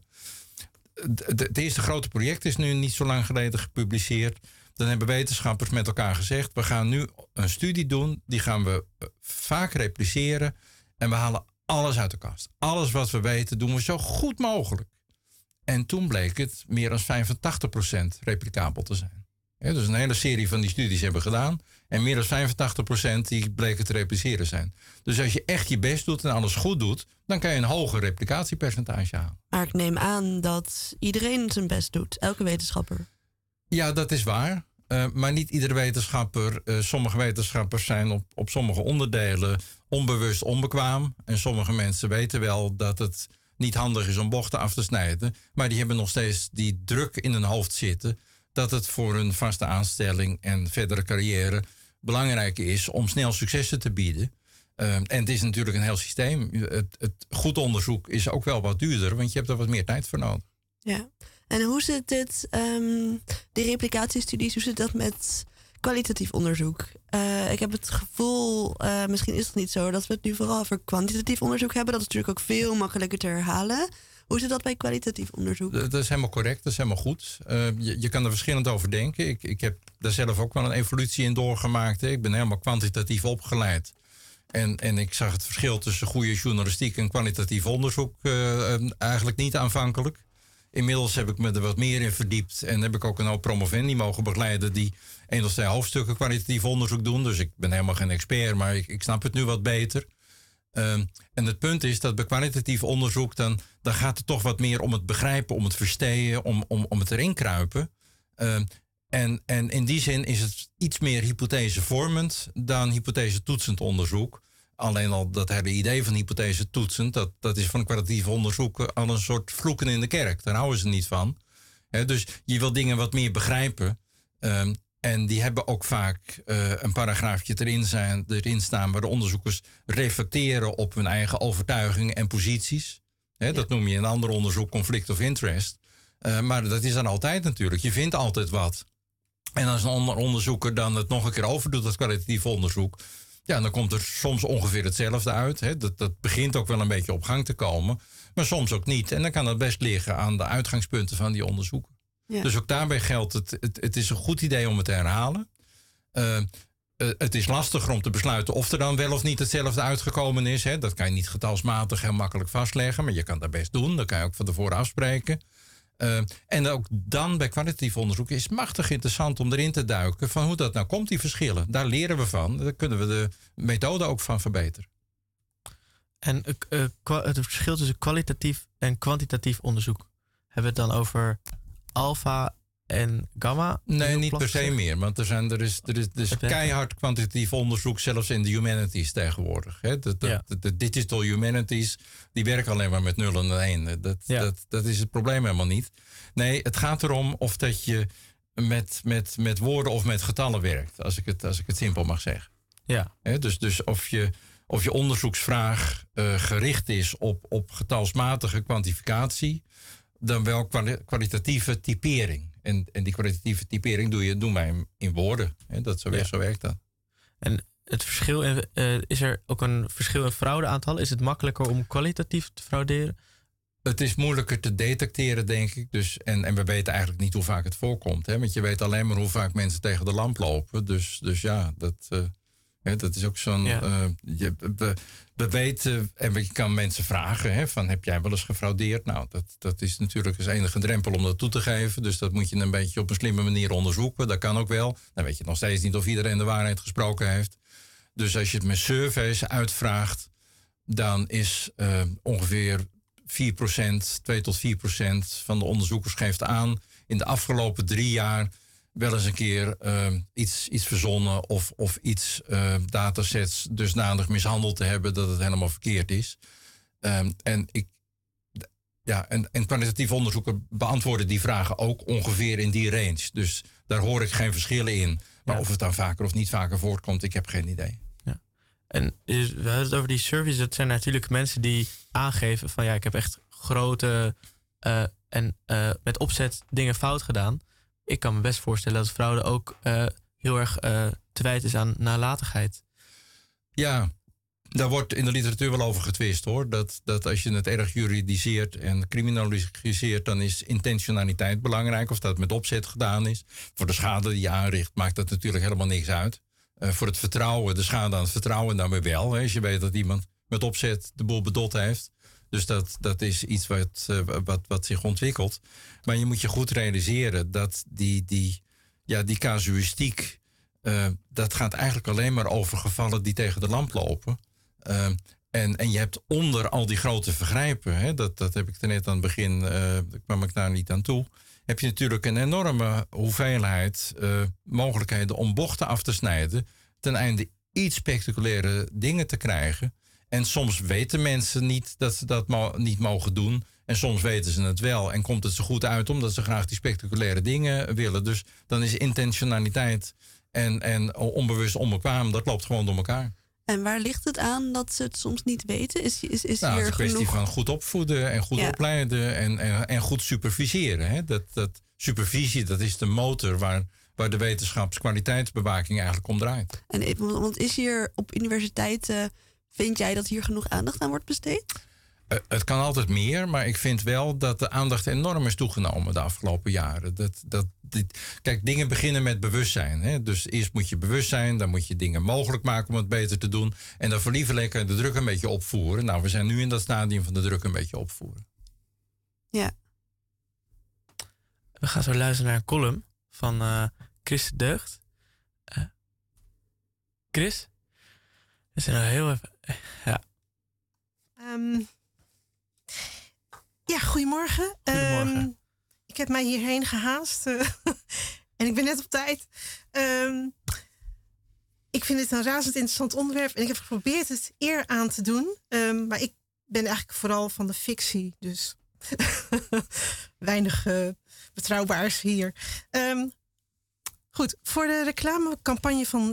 Het eerste grote project is nu niet zo lang geleden gepubliceerd. Dan hebben wetenschappers met elkaar gezegd, we gaan nu een studie doen. Die gaan we vaak repliceren. En we halen alles uit de kast. Alles wat we weten doen we zo goed mogelijk. En toen bleek het meer dan 85% replicabel te zijn. Dus een hele serie van die studies hebben gedaan. En meer dan 85% die bleken te repliceren zijn. Dus als je echt je best doet en alles goed doet, dan kan je een hoger replicatiepercentage halen. Maar ik neem aan dat iedereen zijn best doet. Elke wetenschapper. Ja, dat is waar. Maar niet iedere wetenschapper. Sommige wetenschappers zijn op sommige onderdelen onbewust onbekwaam. En sommige mensen weten wel dat het niet handig is om bochten af te snijden. Maar die hebben nog steeds die druk in hun hoofd zitten dat het voor hun vaste aanstelling en verdere carrière belangrijk is om snel successen te bieden. En het is natuurlijk een heel systeem. Het goed onderzoek is ook wel wat duurder, want je hebt er wat meer tijd voor nodig. Ja, en hoe zit dit, die replicatiestudies, hoe zit dat met kwalitatief onderzoek? Ik heb het gevoel, misschien is het niet zo, dat we het nu vooral over kwantitatief onderzoek hebben. Dat is natuurlijk ook veel makkelijker te herhalen. Hoe zit dat bij kwalitatief onderzoek? Dat is helemaal correct, dat is helemaal goed. Je kan er verschillend over denken. Ik heb daar zelf ook wel een evolutie in doorgemaakt. Hè. Ik ben helemaal kwantitatief opgeleid. En ik zag het verschil tussen goede journalistiek en kwalitatief onderzoek eigenlijk niet aanvankelijk. Inmiddels heb ik me er wat meer in verdiept. En heb ik ook een hoop promovendi mogen begeleiden die 1 of 2 hoofdstukken kwalitatief onderzoek doen. Dus ik ben helemaal geen expert, maar ik snap het nu wat beter. En het punt is dat bij kwalitatief onderzoek dan gaat het toch wat meer om het begrijpen, om het verstehen, om het erin kruipen. En in die zin is het iets meer hypothesevormend dan hypothese-toetsend onderzoek. Alleen al dat hele idee van hypothese toetsend, dat is van kwalitatief onderzoek al een soort vloeken in de kerk. Daar houden ze niet van. Dus je wil dingen wat meer begrijpen. En die hebben ook vaak een paragraafje erin staan waar de onderzoekers reflecteren op hun eigen overtuigingen en posities. Dat noem je in een ander onderzoek conflict of interest. Maar dat is dan altijd natuurlijk. Je vindt altijd wat. En als een onderzoeker dan het nog een keer overdoet, dat kwalitatief onderzoek, ja, dan komt er soms ongeveer hetzelfde uit. Dat begint ook wel een beetje op gang te komen, maar soms ook niet. En dan kan het best liggen aan de uitgangspunten van die onderzoeken. Ja. Dus ook daarbij geldt het is een goed idee om het te herhalen. Het is lastiger om te besluiten of er dan wel of niet hetzelfde uitgekomen is. Dat kan je niet getalsmatig heel makkelijk vastleggen, maar je kan dat best doen. Dat kan je ook van tevoren afspreken. En ook dan bij kwalitatief onderzoek is het machtig interessant om erin te duiken van hoe dat nou komt, die verschillen. Daar leren we van. Daar kunnen we de methode ook van verbeteren. En het verschil tussen kwalitatief en kwantitatief onderzoek, hebben we het dan over alfa en gamma? Nee, niet per se meer. Want er is keihard kwantitatief onderzoek, zelfs in de humanities tegenwoordig. De digital humanities, die werken alleen maar met 0 en 1. Dat is het probleem helemaal niet. Nee, het gaat erom of dat je met woorden of met getallen werkt. Als ik het simpel mag zeggen. Ja. Dus of je onderzoeksvraag gericht is op getalsmatige kwantificatie, dan wel kwalitatieve typering. En die kwalitatieve typering doen wij in woorden. Zo werkt dat. En het verschil, is er ook een verschil in fraudeaantallen? Is het makkelijker om kwalitatief te frauderen? Het is moeilijker te detecteren, denk ik. Dus, en we weten eigenlijk niet hoe vaak het voorkomt. Want je weet alleen maar hoe vaak mensen tegen de lamp lopen. Dus ja, dat is ook zo'n. Ja. We weten, en je kan mensen vragen: van heb jij wel eens gefraudeerd? Nou, dat is natuurlijk een enige drempel om dat toe te geven. Dus dat moet je een beetje op een slimme manier onderzoeken. Dat kan ook wel. Dan weet je nog steeds niet of iedereen de waarheid gesproken heeft. Dus als je het met surveys uitvraagt, dan is ongeveer 4%, 2 tot 4% van de onderzoekers geeft aan in de afgelopen 3 jaar wel eens een keer iets verzonnen of iets datasets dusdanig mishandeld te hebben dat het helemaal verkeerd is. En kwalitatief onderzoeken beantwoorden die vragen ook ongeveer in die range. Dus daar hoor ik geen verschillen in. Maar of het dan vaker of niet vaker voortkomt, ik heb geen idee. Ja. En we hadden het over die surveys. Dat zijn natuurlijk mensen die aangeven van ik heb echt grote en met opzet dingen fout gedaan. Ik kan me best voorstellen dat fraude ook heel erg te wijten is aan nalatigheid. Ja, daar wordt in de literatuur wel over getwist hoor. Dat als je het erg juridiseert en criminaliseert, dan is intentionaliteit belangrijk. Of dat met opzet gedaan is. Voor de schade die je aanricht maakt dat natuurlijk helemaal niks uit. Voor het vertrouwen, de schade aan het vertrouwen dan weer wel. Hè, als je weet dat iemand met opzet de boel bedot heeft. Dus dat is iets wat zich ontwikkelt. Maar je moet je goed realiseren dat die casuïstiek, dat gaat eigenlijk alleen maar over gevallen die tegen de lamp lopen. En je hebt onder al die grote vergrijpen, hè, dat heb ik er net aan het begin, kwam ik daar niet aan toe, heb je natuurlijk een enorme hoeveelheid mogelijkheden om bochten af te snijden, ten einde iets spectaculaire dingen te krijgen. En soms weten mensen niet dat ze dat niet mogen doen. En soms weten ze het wel en komt het zo goed uit omdat ze graag die spectaculaire dingen willen. Dus dan is intentionaliteit en onbewust onbekwaam, dat loopt gewoon door elkaar. En waar ligt het aan dat ze het soms niet weten? Is het is een kwestie van goed opvoeden en goed opleiden en goed superviseren. Hè? Dat supervisie, dat is de motor waar de wetenschapskwaliteitsbewaking eigenlijk om draait. Want is hier op universiteiten, vind jij dat hier genoeg aandacht aan wordt besteed? Het kan altijd meer, maar ik vind wel dat de aandacht enorm is toegenomen de afgelopen jaren. Kijk, dingen beginnen met bewustzijn. Hè? Dus eerst moet je bewust zijn, dan moet je dingen mogelijk maken om het beter te doen. En dan verliever lekker de druk een beetje opvoeren. Nou, we zijn nu in dat stadium van de druk een beetje opvoeren. Ja. We gaan zo luisteren naar een column van Chris de Deugd. Chris? We zijn al heel even... Ja. Ja, goedemorgen. Goedemorgen. Ik heb mij hierheen gehaast. En ik ben net op tijd. Ik vind het een razend interessant onderwerp. En ik heb geprobeerd het eer aan te doen. Maar ik ben eigenlijk vooral van de fictie. Dus weinig betrouwbaars hier. Goed, voor de reclamecampagne van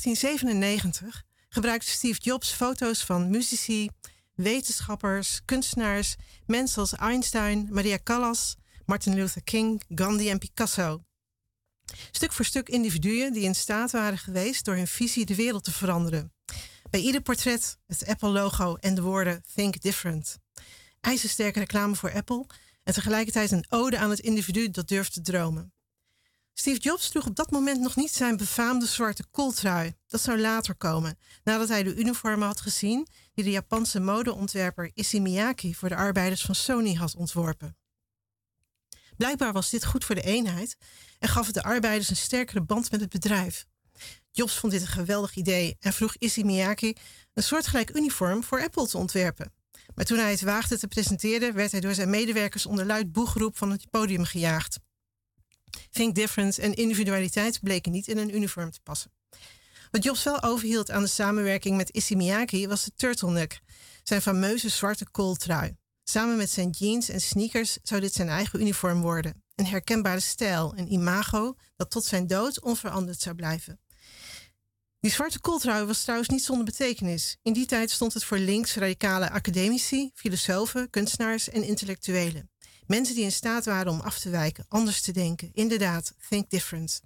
1997 gebruikte Steve Jobs foto's van muzici, wetenschappers, kunstenaars, mensen als Einstein, Maria Callas, Martin Luther King, Gandhi en Picasso. Stuk voor stuk individuen die in staat waren geweest door hun visie de wereld te veranderen. Bij ieder portret het Apple-logo en de woorden Think Different. IJzersterke reclame voor Apple en tegelijkertijd een ode aan het individu dat durft te dromen. Steve Jobs droeg op dat moment nog niet zijn befaamde zwarte kooltrui. Dat zou later komen, nadat hij de uniformen had gezien die de Japanse modeontwerper Issey Miyake voor de arbeiders van Sony had ontworpen. Blijkbaar was dit goed voor de eenheid en gaf het de arbeiders een sterkere band met het bedrijf. Jobs vond dit een geweldig idee en vroeg Issey Miyake een soortgelijk uniform voor Apple te ontwerpen. Maar toen hij het waagde te presenteren, werd hij door zijn medewerkers onder luid boegeroep van het podium gejaagd. Think Difference en individualiteit bleken niet in een uniform te passen. Wat Jobs wel overhield aan de samenwerking met Issey Miyake was de turtleneck, zijn fameuze zwarte kooltrui. Samen met zijn jeans en sneakers zou dit zijn eigen uniform worden. Een herkenbare stijl, een imago dat tot zijn dood onveranderd zou blijven. Die zwarte kooltrui was trouwens niet zonder betekenis. In die tijd stond het voor links-radicale academici, filosofen, kunstenaars en intellectuelen. Mensen die in staat waren om af te wijken, anders te denken. Inderdaad, think different.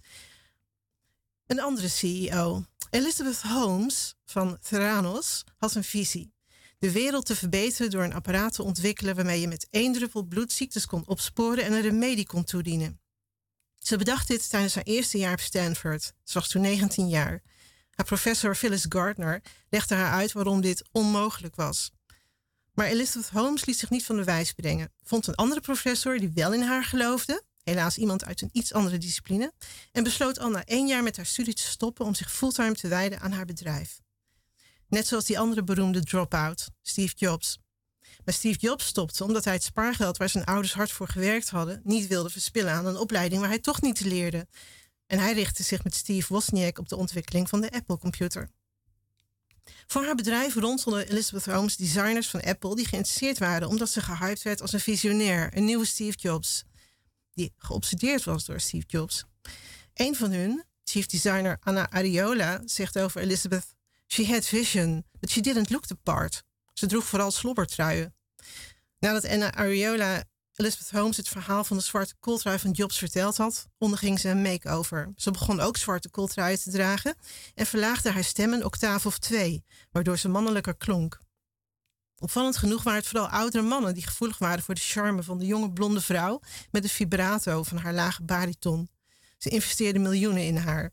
Een andere CEO, Elizabeth Holmes van Theranos, had een visie. De wereld te verbeteren door een apparaat te ontwikkelen waarmee je met 1 druppel bloed ziektes kon opsporen en een remedie kon toedienen. Ze bedacht dit tijdens haar eerste jaar op Stanford. Ze was toen 19 jaar. Haar professor Phyllis Gardner legde haar uit waarom dit onmogelijk was. Maar Elizabeth Holmes liet zich niet van de wijs brengen. Vond een andere professor die wel in haar geloofde, helaas iemand uit een iets andere discipline, en besloot al na 1 jaar met haar studie te stoppen om zich fulltime te wijden aan haar bedrijf. Net zoals die andere beroemde drop-out, Steve Jobs. Maar Steve Jobs stopte omdat hij het spaargeld waar zijn ouders hard voor gewerkt hadden niet wilde verspillen aan een opleiding waar hij toch niet leerde. En hij richtte zich met Steve Wozniak op de ontwikkeling van de Apple-computer. Voor haar bedrijf rondelde Elizabeth Holmes designers van Apple die geïnteresseerd waren omdat ze gehyped werd als een visionair, een nieuwe Steve Jobs, die geobsedeerd was door Steve Jobs. Een van hun, chief designer Anna Ariola, zegt over Elizabeth: "She had vision, but she didn't look the part." Ze droeg vooral slobbertruien. Nadat Anna Ariola Elizabeth Holmes het verhaal van de zwarte kooltrui van Jobs verteld had, onderging ze een make-over. Ze begon ook zwarte kooltruien te dragen en verlaagde haar stem een octaaf of 2, waardoor ze mannelijker klonk. Opvallend genoeg waren het vooral oudere mannen die gevoelig waren voor de charme van de jonge blonde vrouw met de vibrato van haar lage bariton. Ze investeerden miljoenen in haar.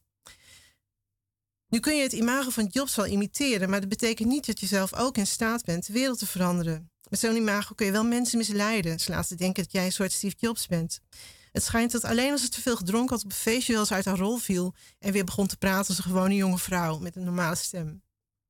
Nu kun je het imago van Jobs wel imiteren, maar dat betekent niet dat je zelf ook in staat bent de wereld te veranderen. Met zo'n imago kun je wel mensen misleiden, ze laten denken dat jij een soort Steve Jobs bent. Het schijnt dat alleen als ze te veel gedronken had op een feestje wel eens uit haar rol viel en weer begon te praten als een gewone jonge vrouw met een normale stem.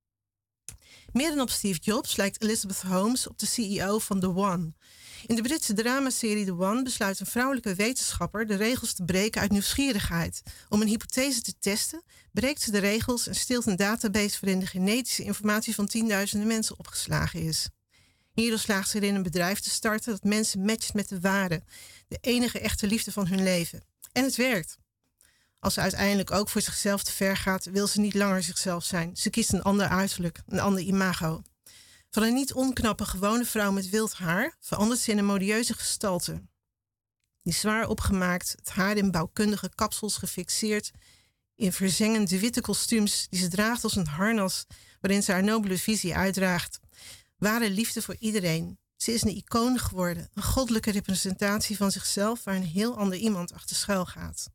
Meer dan op Steve Jobs lijkt Elizabeth Holmes op de CEO van The One. In de Britse dramaserie The One besluit een vrouwelijke wetenschapper de regels te breken uit nieuwsgierigheid. Om een hypothese te testen, breekt ze de regels en steelt een database waarin de genetische informatie van tienduizenden mensen opgeslagen is. Hierdoor slaagt ze erin een bedrijf te starten dat mensen matcht met de ware, de enige echte liefde van hun leven. En het werkt. Als ze uiteindelijk ook voor zichzelf te ver gaat, wil ze niet langer zichzelf zijn. Ze kiest een ander uiterlijk, een ander imago. Van een niet onknappe gewone vrouw met wild haar verandert ze in een modieuze gestalte. Die zwaar opgemaakt, het haar in bouwkundige kapsels gefixeerd, in verzengende witte kostuums die ze draagt als een harnas waarin ze haar nobele visie uitdraagt. Ware liefde voor iedereen. Ze is een icoon geworden, een goddelijke representatie van zichzelf waar een heel ander iemand achter schuil gaat.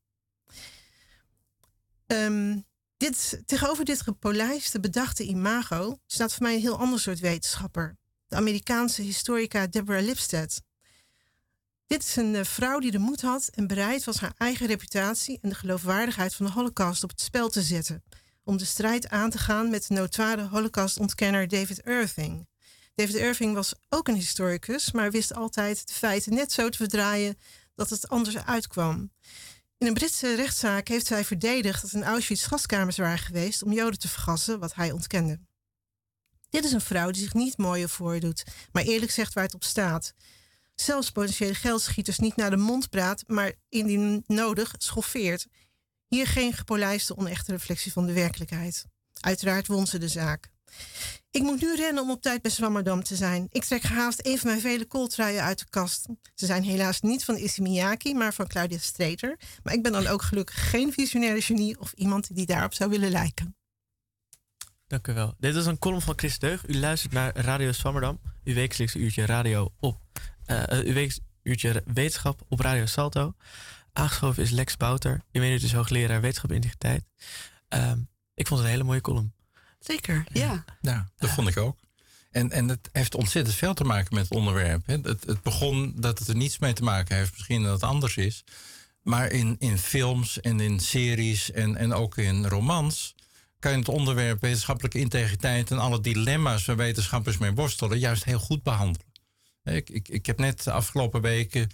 Tegenover dit gepolijste, bedachte imago staat voor mij een heel ander soort wetenschapper. De Amerikaanse historica Deborah Lipstadt. Dit is een vrouw die de moed had en bereid was haar eigen reputatie en de geloofwaardigheid van de Holocaust op het spel te zetten, om de strijd aan te gaan met de notoire Holocaust-ontkenner David Irving. David Irving was ook een historicus, maar wist altijd de feiten net zo te verdraaien dat het anders uitkwam. In een Britse rechtszaak heeft zij verdedigd dat in Auschwitz gaskamers waren geweest om Joden te vergassen, wat hij ontkende. Dit is een vrouw die zich niet mooier voordoet, maar eerlijk zegt waar het op staat. Zelfs potentiële geldschieters niet naar de mond praat, maar indien nodig schoffeert. Hier geen gepolijste onechte reflectie van de werkelijkheid. Uiteraard won ze de zaak. Ik moet nu rennen om op tijd bij Swammerdam te zijn. Ik trek gehaast een van mijn vele kooltruien uit de kast. Ze zijn helaas niet van Issey Miyake, maar van Claudia Streeter. Maar ik ben dan ook gelukkig geen visionaire genie of iemand die daarop zou willen lijken. Dank u wel. Dit is een column van Chris Deug. U luistert naar Radio Swammerdam. Uw wekelijkse uurtje radio op... uw wekelijkse uurtje wetenschap op Radio Salto. Aangeschoven is Lex Bouter, emeritus hoogleraar wetenschap en integriteit. Ik vond het een hele mooie column. Zeker, ja. Ja, dat vond ik ook. En het heeft ontzettend veel te maken met het onderwerp. Hè. Het begon dat het er niets mee te maken heeft. Misschien dat het anders is. Maar in films en in series en ook in romans kan je het onderwerp wetenschappelijke integriteit en alle dilemma's waar wetenschappers mee worstelen juist heel goed behandelen. Ik heb net de afgelopen weken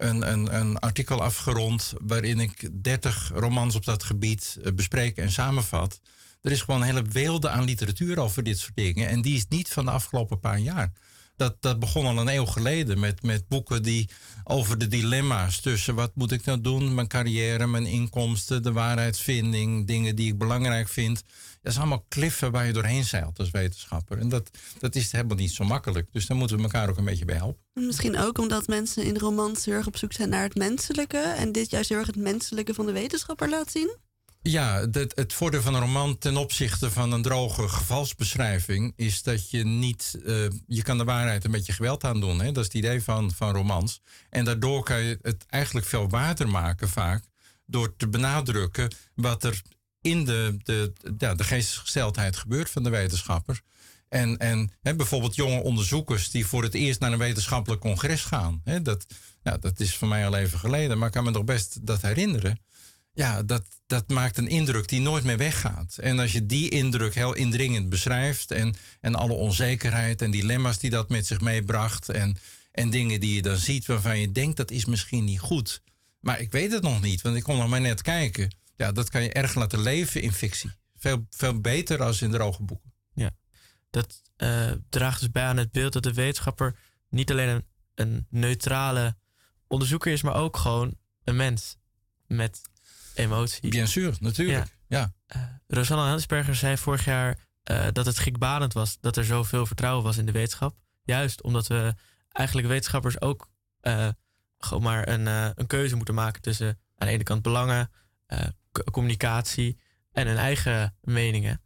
een artikel afgerond waarin ik 30 romans op dat gebied bespreek en samenvat. Er is gewoon een hele weelde aan literatuur over dit soort dingen. En die is niet van de afgelopen paar jaar. Dat begon al een eeuw geleden met boeken die over de dilemma's tussen wat moet ik nou doen, mijn carrière, mijn inkomsten, de waarheidsvinding, dingen die ik belangrijk vind. Dat is allemaal kliffen waar je doorheen zeilt als wetenschapper. En dat is helemaal niet zo makkelijk. Dus daar moeten we elkaar ook een beetje bij helpen. Misschien ook omdat mensen in romans heel erg op zoek zijn naar het menselijke. En dit juist heel erg het menselijke van de wetenschapper laat zien. Ja, het voordeel van een roman ten opzichte van een droge gevalsbeschrijving is dat je niet... je kan de waarheid een beetje geweld aan doen. Hè? Dat is het idee van romans. En daardoor kan je het eigenlijk veel waarder maken vaak door te benadrukken wat er in de geestesgesteldheid gebeurt van de wetenschapper. En bijvoorbeeld jonge onderzoekers die voor het eerst naar een wetenschappelijk congres gaan. Hè? Dat is voor mij al even geleden, maar ik kan me nog best dat herinneren. Ja, dat maakt een indruk die nooit meer weggaat. En als je die indruk heel indringend beschrijft en alle onzekerheid en dilemma's die dat met zich meebracht en dingen die je dan ziet waarvan je denkt dat is misschien niet goed. Maar ik weet het nog niet, want ik kon nog maar net kijken. Ja, dat kan je erg laten leven in fictie. Veel beter als in droge boeken. Ja, dat draagt dus bij aan het beeld dat de wetenschapper niet alleen een neutrale onderzoeker is, maar ook gewoon een mens met emotie. Bien sûr, natuurlijk. Ja. Rosanna Hensberger zei vorig jaar dat het schrikbarend was dat er zoveel vertrouwen was in de wetenschap. Juist omdat we eigenlijk wetenschappers ook gewoon maar een keuze moeten maken tussen aan de ene kant belangen, communicatie en hun eigen meningen.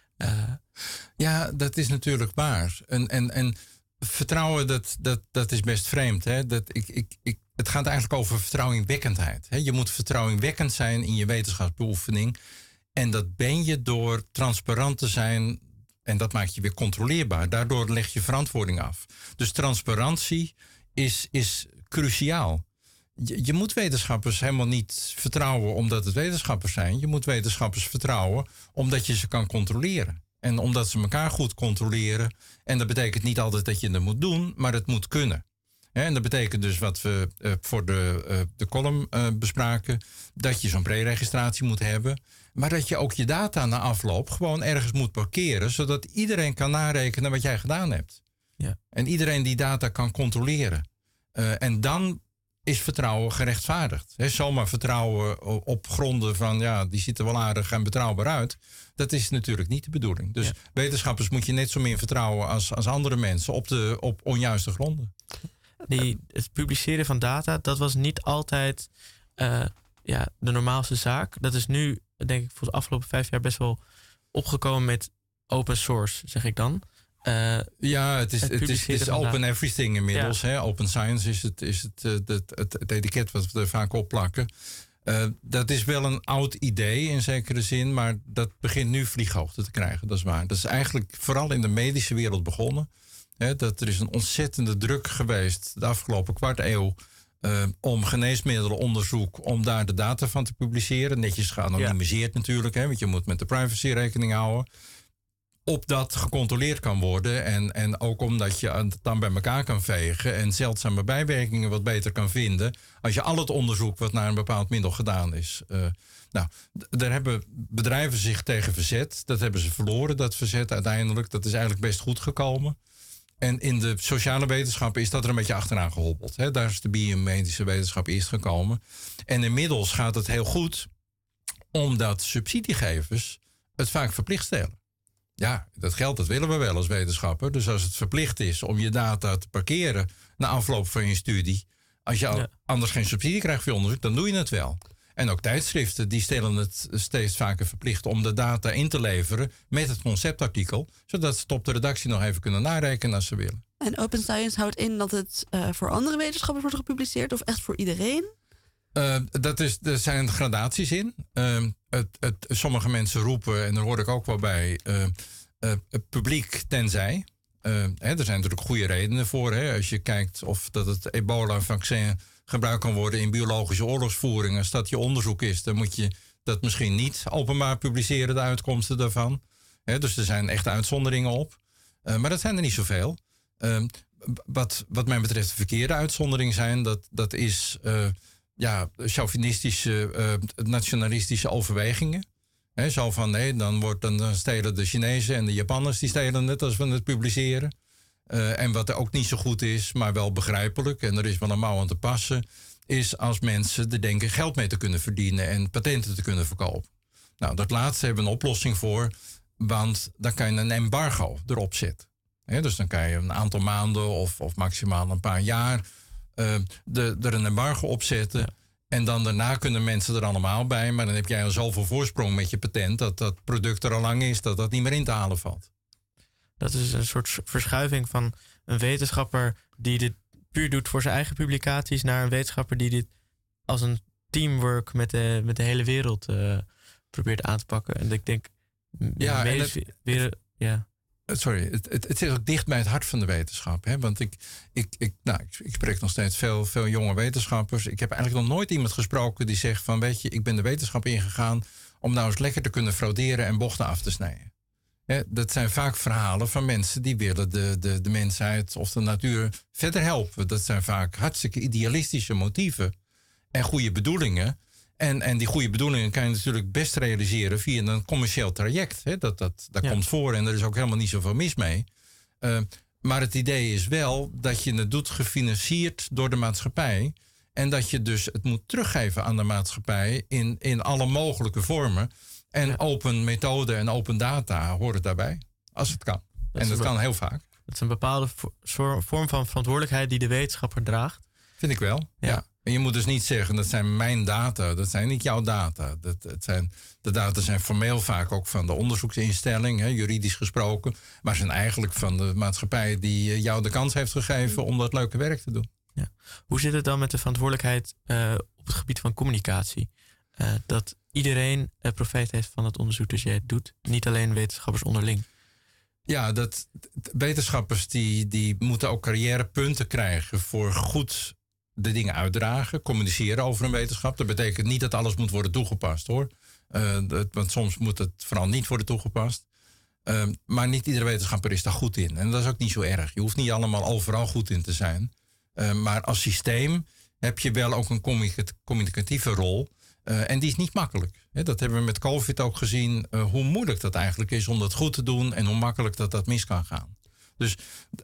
Ja, dat is natuurlijk waar. En vertrouwen, dat is best vreemd. Hè? Het gaat eigenlijk over vertrouwingwekkendheid. Hè? Je moet vertrouwingwekkend zijn in je wetenschapsbeoefening. En dat ben je door transparant te zijn. En dat maakt je weer controleerbaar. Daardoor leg je verantwoording af. Dus transparantie is cruciaal. Je moet wetenschappers helemaal niet vertrouwen omdat het wetenschappers zijn. Je moet wetenschappers vertrouwen omdat je ze kan controleren. En omdat ze elkaar goed controleren. En dat betekent niet altijd dat je het moet doen, maar het moet kunnen. En dat betekent dus wat we voor de column bespraken. Dat je zo'n preregistratie moet hebben. Maar dat je ook je data na afloop gewoon ergens moet parkeren. Zodat iedereen kan narekenen wat jij gedaan hebt. Ja. En iedereen die data kan controleren. En dan is vertrouwen gerechtvaardigd. Zomaar vertrouwen op gronden van die ziet er wel aardig en betrouwbaar uit. Dat is natuurlijk niet de bedoeling. Dus wetenschappers moet je net zo meer vertrouwen als andere mensen op onjuiste gronden. Het publiceren van data, dat was niet altijd de normaalste zaak. Dat is nu, denk ik, voor de afgelopen 5 jaar best wel opgekomen met open source, zeg ik dan. Ja, het is open everything inmiddels. Ja. Hè? Open science is het etiket wat we er vaak op plakken. Dat is wel een oud idee in zekere zin, maar dat begint nu vlieghoogte te krijgen, dat is waar. Dat is eigenlijk vooral in de medische wereld begonnen. Hè? Dat er is een ontzettende druk geweest de afgelopen kwart eeuw om geneesmiddelenonderzoek, om daar de data van te publiceren. Netjes geanonimiseerd natuurlijk, hè? Want je moet met de privacy rekening houden. Opdat gecontroleerd kan worden en ook omdat je het dan bij elkaar kan vegen en zeldzame bijwerkingen wat beter kan vinden als je al het onderzoek wat naar een bepaald middel gedaan is. Daar hebben bedrijven zich tegen verzet. Dat hebben ze verloren, dat verzet uiteindelijk. Dat is eigenlijk best goed gekomen. En in de sociale wetenschappen is dat er een beetje achteraan gehobbeld. Hè? Daar is de biomedische wetenschap eerst gekomen. En inmiddels gaat het heel goed omdat subsidiegevers het vaak verplicht stellen. Ja, dat geld dat willen we wel als wetenschapper. Dus als het verplicht is om je data te parkeren na afloop van je studie, als je anders geen subsidie krijgt voor je onderzoek, dan doe je het wel. En ook tijdschriften die stellen het steeds vaker verplicht om de data in te leveren met het conceptartikel, zodat ze het op de redactie nog even kunnen narekenen als ze willen. En Open Science houdt in dat het voor andere wetenschappers wordt gepubliceerd of echt voor iedereen? Er zijn gradaties in. Sommige mensen roepen, en daar hoor ik ook wel bij, publiek tenzij. Er zijn natuurlijk goede redenen voor. Hè? Als je kijkt of dat het ebola-vaccin gebruikt kan worden in biologische oorlogsvoering. Als dat je onderzoek is, dan moet je dat misschien niet openbaar publiceren, de uitkomsten daarvan. Dus er zijn echte uitzonderingen op. Maar dat zijn er niet zoveel. Wat mij betreft de verkeerde uitzonderingen zijn, dat is chauvinistische, nationalistische overwegingen. Zo van, nee, dan stelen de Chinezen en de Japanners die stelen het als we het publiceren. En wat er ook niet zo goed is, maar wel begrijpelijk, en er is wel een mouw aan te passen, is als mensen er denken geld mee te kunnen verdienen en patenten te kunnen verkopen. Nou, dat laatste hebben we een oplossing voor, want dan kan je een embargo erop zetten. Dus dan kan je een aantal maanden of maximaal een paar jaar er een embargo op zetten. Ja. En dan daarna kunnen mensen er allemaal bij, maar dan heb jij al zoveel voorsprong met je patent dat dat product er al lang is, dat dat niet meer in te halen valt. Dat is een soort verschuiving van een wetenschapper die dit puur doet voor zijn eigen publicaties naar een wetenschapper die dit als een teamwork met de hele wereld probeert aan te pakken. En ik denk, sorry, het zit ook dicht bij het hart van de wetenschap. Hè? Want ik spreek nog steeds veel jonge wetenschappers. Ik heb eigenlijk nog nooit iemand gesproken die zegt van, weet je, ik ben de wetenschap ingegaan om nou eens lekker te kunnen frauderen en bochten af te snijden. Dat zijn vaak verhalen van mensen die willen de mensheid of de natuur verder helpen. Dat zijn vaak hartstikke idealistische motieven en goede bedoelingen. En die goede bedoelingen kan je natuurlijk best realiseren via een commercieel traject. Dat komt voor en er is ook helemaal niet zoveel mis mee. Maar het idee is wel dat je het doet gefinancierd door de maatschappij. En dat je dus het moet teruggeven aan de maatschappij in alle mogelijke vormen. En open methode en open data horen daarbij, als het kan. En dat kan heel vaak. Het is een bepaalde vorm van verantwoordelijkheid die de wetenschapper draagt. Vind ik wel, ja. En je moet dus niet zeggen, dat zijn mijn data, dat zijn niet jouw data. De data zijn formeel vaak ook van de onderzoeksinstelling, juridisch gesproken. Maar zijn eigenlijk van de maatschappij die jou de kans heeft gegeven om dat leuke werk te doen. Ja. Hoe zit het dan met de verantwoordelijkheid op het gebied van communicatie? Dat iedereen profijt heeft van het onderzoek dat jij doet. Niet alleen wetenschappers onderling. Ja, wetenschappers die moeten ook carrièrepunten krijgen voor goed de dingen uitdragen, communiceren over een wetenschap. Dat betekent niet dat alles moet worden toegepast, hoor. Want soms moet het vooral niet worden toegepast. Maar niet iedere wetenschapper is daar goed in. En dat is ook niet zo erg. Je hoeft niet allemaal overal goed in te zijn. Maar als systeem heb je wel ook een communicatieve rol. En die is niet makkelijk. Dat hebben we met COVID ook gezien. Hoe moeilijk dat eigenlijk is om dat goed te doen en hoe makkelijk dat mis kan gaan. Dus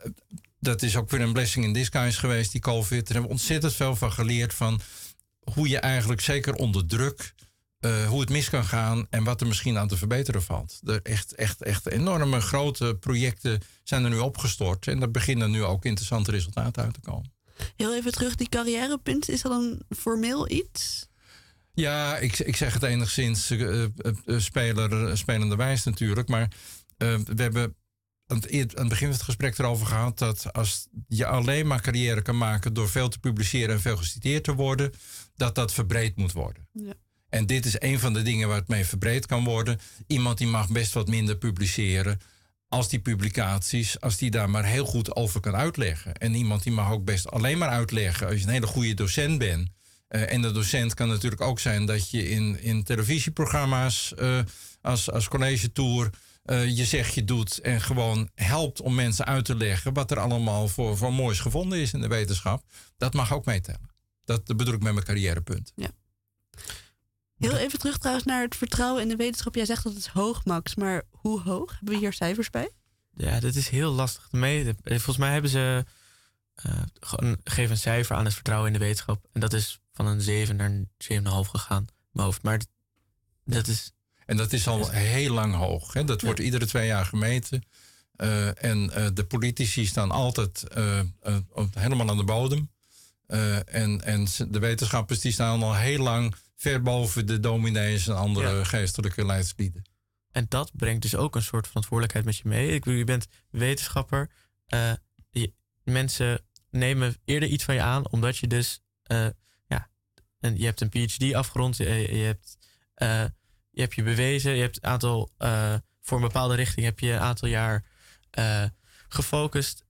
dat is ook weer een blessing in disguise geweest, die COVID. Daar hebben we ontzettend veel van geleerd van hoe je eigenlijk zeker onder druk, hoe het mis kan gaan en wat er misschien aan te verbeteren valt. Er echt enorme grote projecten zijn er nu opgestort en er beginnen nu ook interessante resultaten uit te komen. Heel even terug, die carrièrepunt, is dat een formeel iets? Ja, ik zeg het enigszins spelenderwijs natuurlijk. Maar we hebben aan het begin van het gesprek erover gehad dat als je alleen maar carrière kan maken door veel te publiceren en veel geciteerd te worden, dat verbreed moet worden. Ja. En dit is een van de dingen waar het mee verbreed kan worden. Iemand die mag best wat minder publiceren als die publicaties, als die daar maar heel goed over kan uitleggen. En iemand die mag ook best alleen maar uitleggen als je een hele goede docent bent. En de docent kan natuurlijk ook zijn dat je in televisieprogramma's als college tour je zegje doet en gewoon helpt om mensen uit te leggen wat er allemaal voor moois gevonden is in de wetenschap. Dat mag ook meetellen. Dat bedoel ik met mijn carrièrepunt. Ja. Heel even terug trouwens naar het vertrouwen in de wetenschap. Jij zegt dat het is hoog, Max, maar hoe hoog? Hebben we hier cijfers bij? Ja, dat is heel lastig te meten. Volgens mij hebben ze geven een cijfer aan het vertrouwen in de wetenschap. En dat is van een 7 naar een 7,5 gegaan. Mijn hoofd. Maar dat is... En dat is al heel lang hoog. Hè? Dat wordt iedere 2 jaar gemeten. En de politici staan altijd helemaal aan de bodem. En de wetenschappers die staan al heel lang ver boven de dominees en andere geestelijke leidslieden. En dat brengt dus ook een soort verantwoordelijkheid met je mee. Ik bedoel, je bent wetenschapper. Mensen nemen eerder iets van je aan, omdat je dus... en je hebt een PhD afgerond. Je hebt je bewezen. Je hebt een aantal... voor een bepaalde richting heb je een aantal jaar gefocust.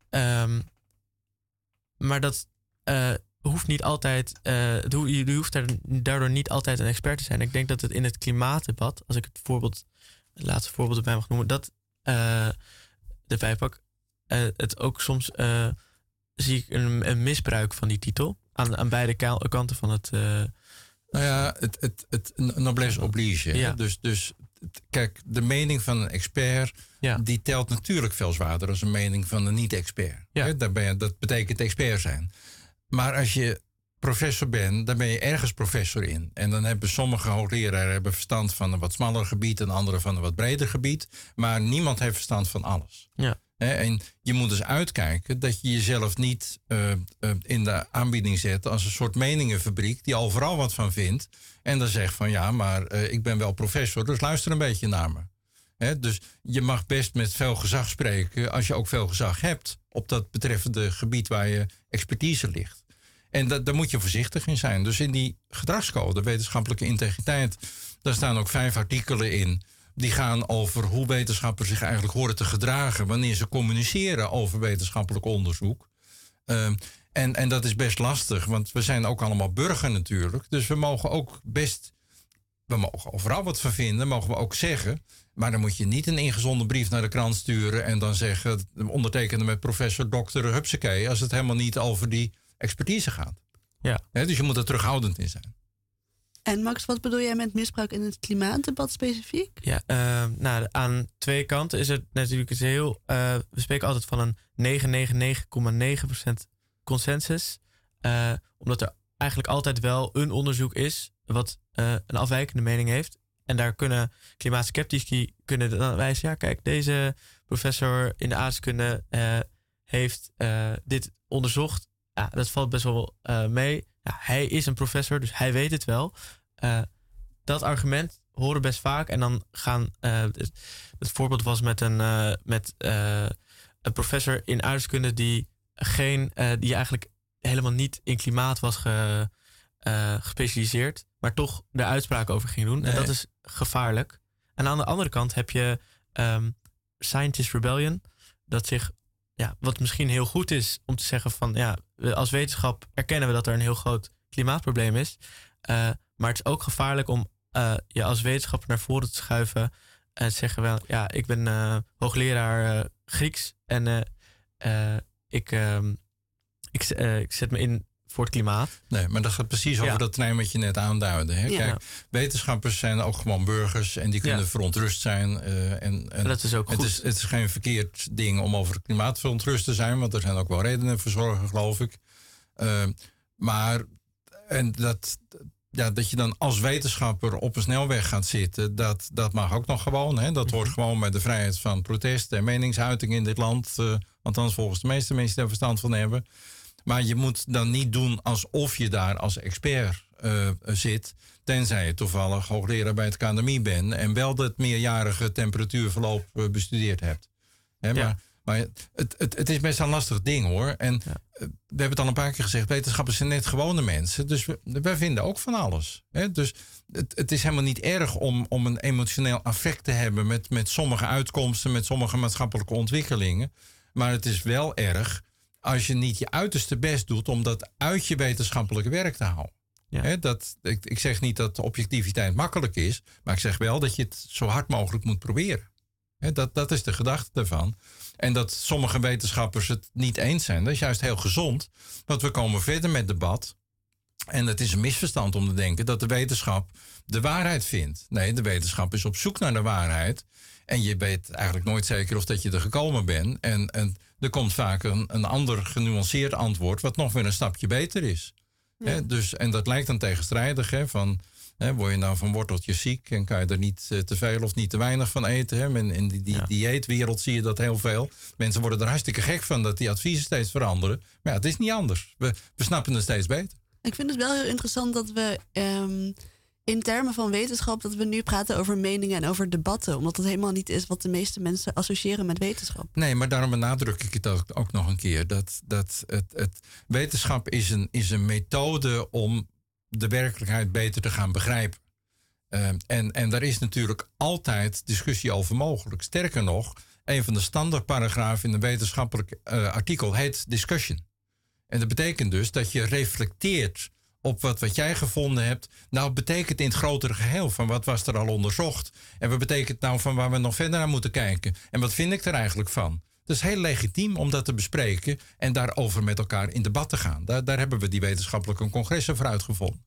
Maar dat... hoeft niet altijd, je hoeft daardoor niet altijd een expert te zijn. Ik denk dat het in het klimaatdebat, als ik het laatste voorbeeld erbij mag noemen, dat erbij pak, het ook soms zie ik een misbruik van die titel aan beide kanten van het. Nou ja, het noblesse oblige. Ja. Dus kijk, de mening van een expert, die telt natuurlijk veel zwaarder als een mening van een niet-expert. Ja. Dat betekent expert zijn. Maar als je professor bent, dan ben je ergens professor in. En dan hebben sommige hoogleraren verstand van een wat smaller gebied en anderen van een wat breder gebied. Maar niemand heeft verstand van alles. Ja. En je moet dus uitkijken dat je jezelf niet in de aanbieding zet als een soort meningenfabriek die overal wat van vindt. En dan zegt van ja, maar ik ben wel professor, dus luister een beetje naar me. Dus je mag best met veel gezag spreken als je ook veel gezag hebt op dat betreffende gebied waar je expertise ligt. En daar moet je voorzichtig in zijn. Dus in die gedragscode, wetenschappelijke integriteit, daar staan ook 5 artikelen in. Die gaan over hoe wetenschappers zich eigenlijk horen te gedragen wanneer ze communiceren over wetenschappelijk onderzoek. En dat is best lastig, want we zijn ook allemaal burger natuurlijk. Dus we mogen overal wat van vinden, mogen we ook zeggen. Maar dan moet je niet een ingezonden brief naar de krant sturen en dan zeggen, ondertekenen met professor dokter Hupsakee, als het helemaal niet over die expertise gaat. Ja. Dus je moet er terughoudend in zijn. En Max, wat bedoel jij met misbruik in het klimaatdebat specifiek? Ja, aan 2 kanten is het natuurlijk heel... we spreken altijd van een 99,9% consensus. Omdat er eigenlijk altijd wel een onderzoek is wat een afwijkende mening heeft. En daar kunnen klimaatskeptici dan wijzen, ja kijk, deze professor in de aardrijkskunde heeft dit onderzocht. Ja, dat valt best wel mee. Ja, hij is een professor, dus hij weet het wel. Dat argument horen best vaak. En dan gaan... het voorbeeld was met een professor in aardrijkskunde die eigenlijk helemaal niet in klimaat was gespecialiseerd, maar toch de uitspraak over ging doen. Nee. En dat is gevaarlijk. En aan de andere kant heb je Scientist Rebellion, dat zich... Ja, wat misschien heel goed is om te zeggen van... ja, als wetenschap erkennen we dat er een heel groot klimaatprobleem is. Maar het is ook gevaarlijk om je als wetenschapper naar voren te schuiven... en te zeggen wel, ja, ik ben hoogleraar Grieks... en ik zet me in voor het klimaat. Nee, maar dat gaat precies over dat terrein wat je net aanduidde. Hè? Ja. Kijk, wetenschappers zijn ook gewoon burgers en die kunnen verontrust zijn. En dat is ook goed. Het is geen verkeerd ding om over het klimaat verontrust te zijn, want er zijn ook wel redenen voor zorgen, geloof ik. Dat je dan als wetenschapper op een snelweg gaat zitten, dat mag ook nog gewoon. Hè? Dat hoort gewoon bij de vrijheid van protest en meningsuiting in dit land. Althans volgens de meeste mensen die er verstand van hebben. Maar je moet dan niet doen alsof je daar als expert zit, tenzij je toevallig hoogleraar bij het KNMI bent en wel dat meerjarige temperatuurverloop bestudeerd hebt. Hè, maar Maar het is best een lastig ding, hoor. En we hebben het al een paar keer gezegd, wetenschappers zijn net gewone mensen. Dus wij vinden ook van alles. Hè? Dus het is helemaal niet erg om een emotioneel affect te hebben met sommige uitkomsten, met sommige maatschappelijke ontwikkelingen. Maar het is wel erg als je niet je uiterste best doet om dat uit je wetenschappelijke werk te houden. Ja. Hè, ik zeg niet dat objectiviteit makkelijk is, maar ik zeg wel dat je het zo hard mogelijk moet proberen. Hè, dat is de gedachte daarvan. En dat sommige wetenschappers het niet eens zijn, dat is juist heel gezond. Want we komen verder met debat. En het is een misverstand om te denken dat de wetenschap de waarheid vindt. Nee, de wetenschap is op zoek naar de waarheid. En je weet eigenlijk nooit zeker of dat je er gekomen bent. En er komt vaak een ander genuanceerd antwoord, wat nog weer een stapje beter is. Ja. En dat lijkt dan tegenstrijdig. Word je nou van worteltjes ziek en kan je er niet te veel of niet te weinig van eten. Hè? In die dieetwereld zie je dat heel veel. Mensen worden er hartstikke gek van dat die adviezen steeds veranderen. Maar ja, het is niet anders. We snappen het steeds beter. Ik vind het wel heel interessant dat we in termen van wetenschap, dat we nu praten over meningen en over debatten. Omdat dat helemaal niet is wat de meeste mensen associëren met wetenschap. Nee, maar daarom benadruk ik het ook nog een keer. Dat het wetenschap is een methode om de werkelijkheid beter te gaan begrijpen. En daar is natuurlijk altijd discussie over mogelijk. Sterker nog, een van de standaardparagrafen in een wetenschappelijk artikel heet discussion. En dat betekent dus dat je reflecteert op wat jij gevonden hebt. Nou, betekent in het grotere geheel van wat was er al onderzocht. En wat betekent nou van waar we nog verder naar moeten kijken. En wat vind ik er eigenlijk van? Het is heel legitiem om dat te bespreken en daarover met elkaar in debat te gaan. Daar hebben we die wetenschappelijke congressen voor uitgevonden.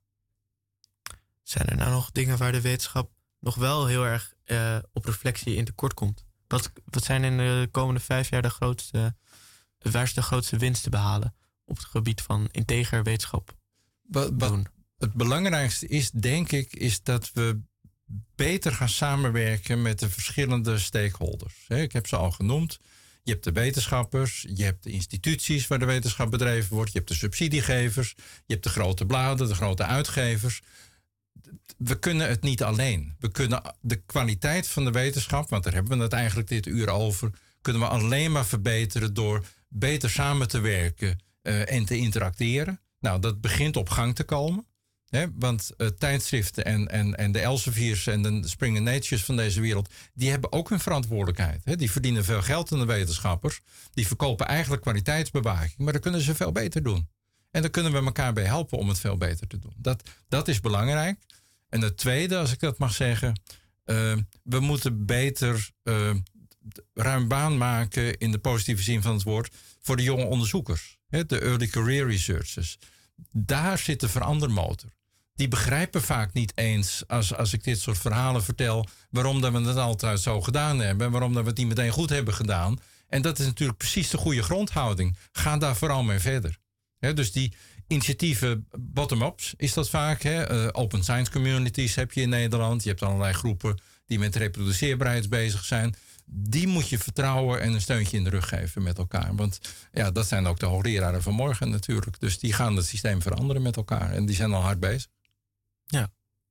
Zijn er nou nog dingen waar de wetenschap nog wel heel erg op reflectie in tekort komt? Wat zijn in de komende 5 jaar waar is de grootste winst te behalen op het gebied van integer wetenschap? Wat het belangrijkste is, denk ik, is dat we beter gaan samenwerken met de verschillende stakeholders. Ik heb ze al genoemd. Je hebt de wetenschappers, je hebt de instituties waar de wetenschap bedreven wordt, je hebt de subsidiegevers, je hebt de grote bladen, de grote uitgevers. We kunnen het niet alleen. We kunnen de kwaliteit van de wetenschap, want daar hebben we het eigenlijk dit uur over, kunnen we alleen maar verbeteren door beter samen te werken en te interacteren. Nou, dat begint op gang te komen. Want tijdschriften en de Elsevier's en de Springer Nature's van deze wereld, die hebben ook hun verantwoordelijkheid. Die verdienen veel geld aan de wetenschappers. Die verkopen eigenlijk kwaliteitsbewaking, maar dat kunnen ze veel beter doen. En daar kunnen we elkaar bij helpen om het veel beter te doen. Dat is belangrijk. En het tweede, als ik dat mag zeggen, we moeten beter ruim baan maken in de positieve zin van het woord voor de jonge onderzoekers. De early career researchers. Daar zit de verandermotor. Die begrijpen vaak niet eens, als ik dit soort verhalen vertel, waarom dat we het altijd zo gedaan hebben en waarom dat we het niet meteen goed hebben gedaan. En dat is natuurlijk precies de goede grondhouding. Ga daar vooral mee verder. Dus die initiatieven bottom-ups is dat vaak. Open science communities heb je in Nederland. Je hebt allerlei groepen die met reproduceerbaarheid bezig zijn. Die moet je vertrouwen en een steuntje in de rug geven met elkaar. Want ja, dat zijn ook de hoogleraren van morgen natuurlijk. Dus die gaan het systeem veranderen met elkaar. En die zijn al hard bezig. Ja.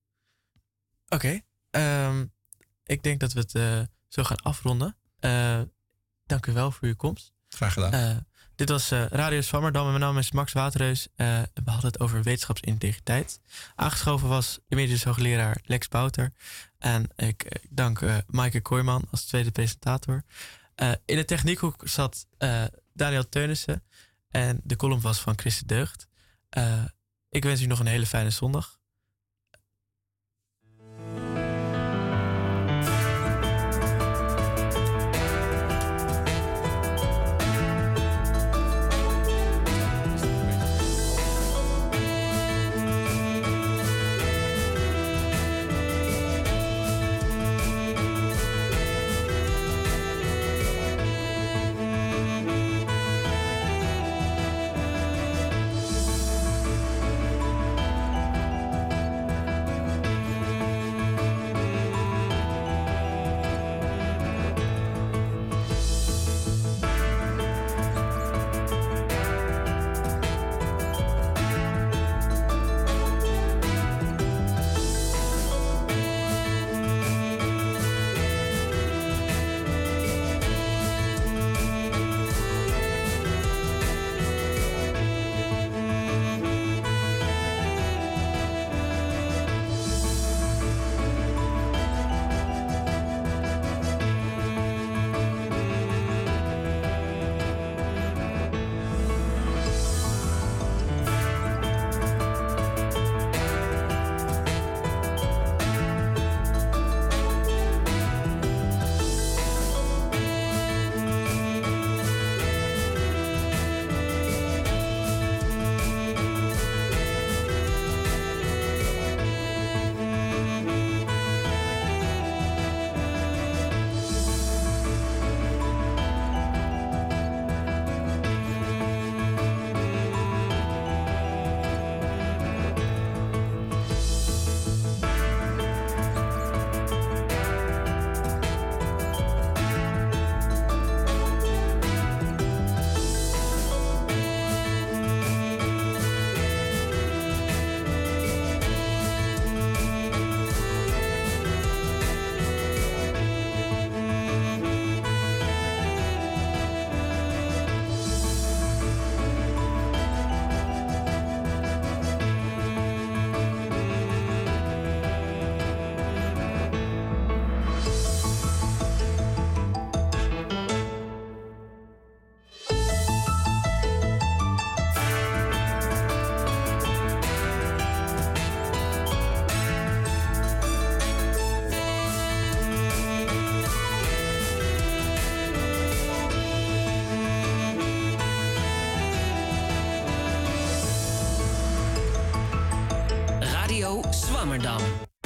Oké. Ik denk dat we het zo gaan afronden. Dank u wel voor uw komst. Graag gedaan. Dit was Radio Swammerdam en mijn naam is Max Waterreus. We hadden het over wetenschapsintegriteit. Aangeschoven was emeritus hoogleraar Lex Bouter. En ik dank Maaike Kooijman als tweede presentator. In de techniekhoek zat Daniel Teunissen. En de column was van Chris de Deugd. Ik wens u nog een hele fijne zondag. Swammerdam.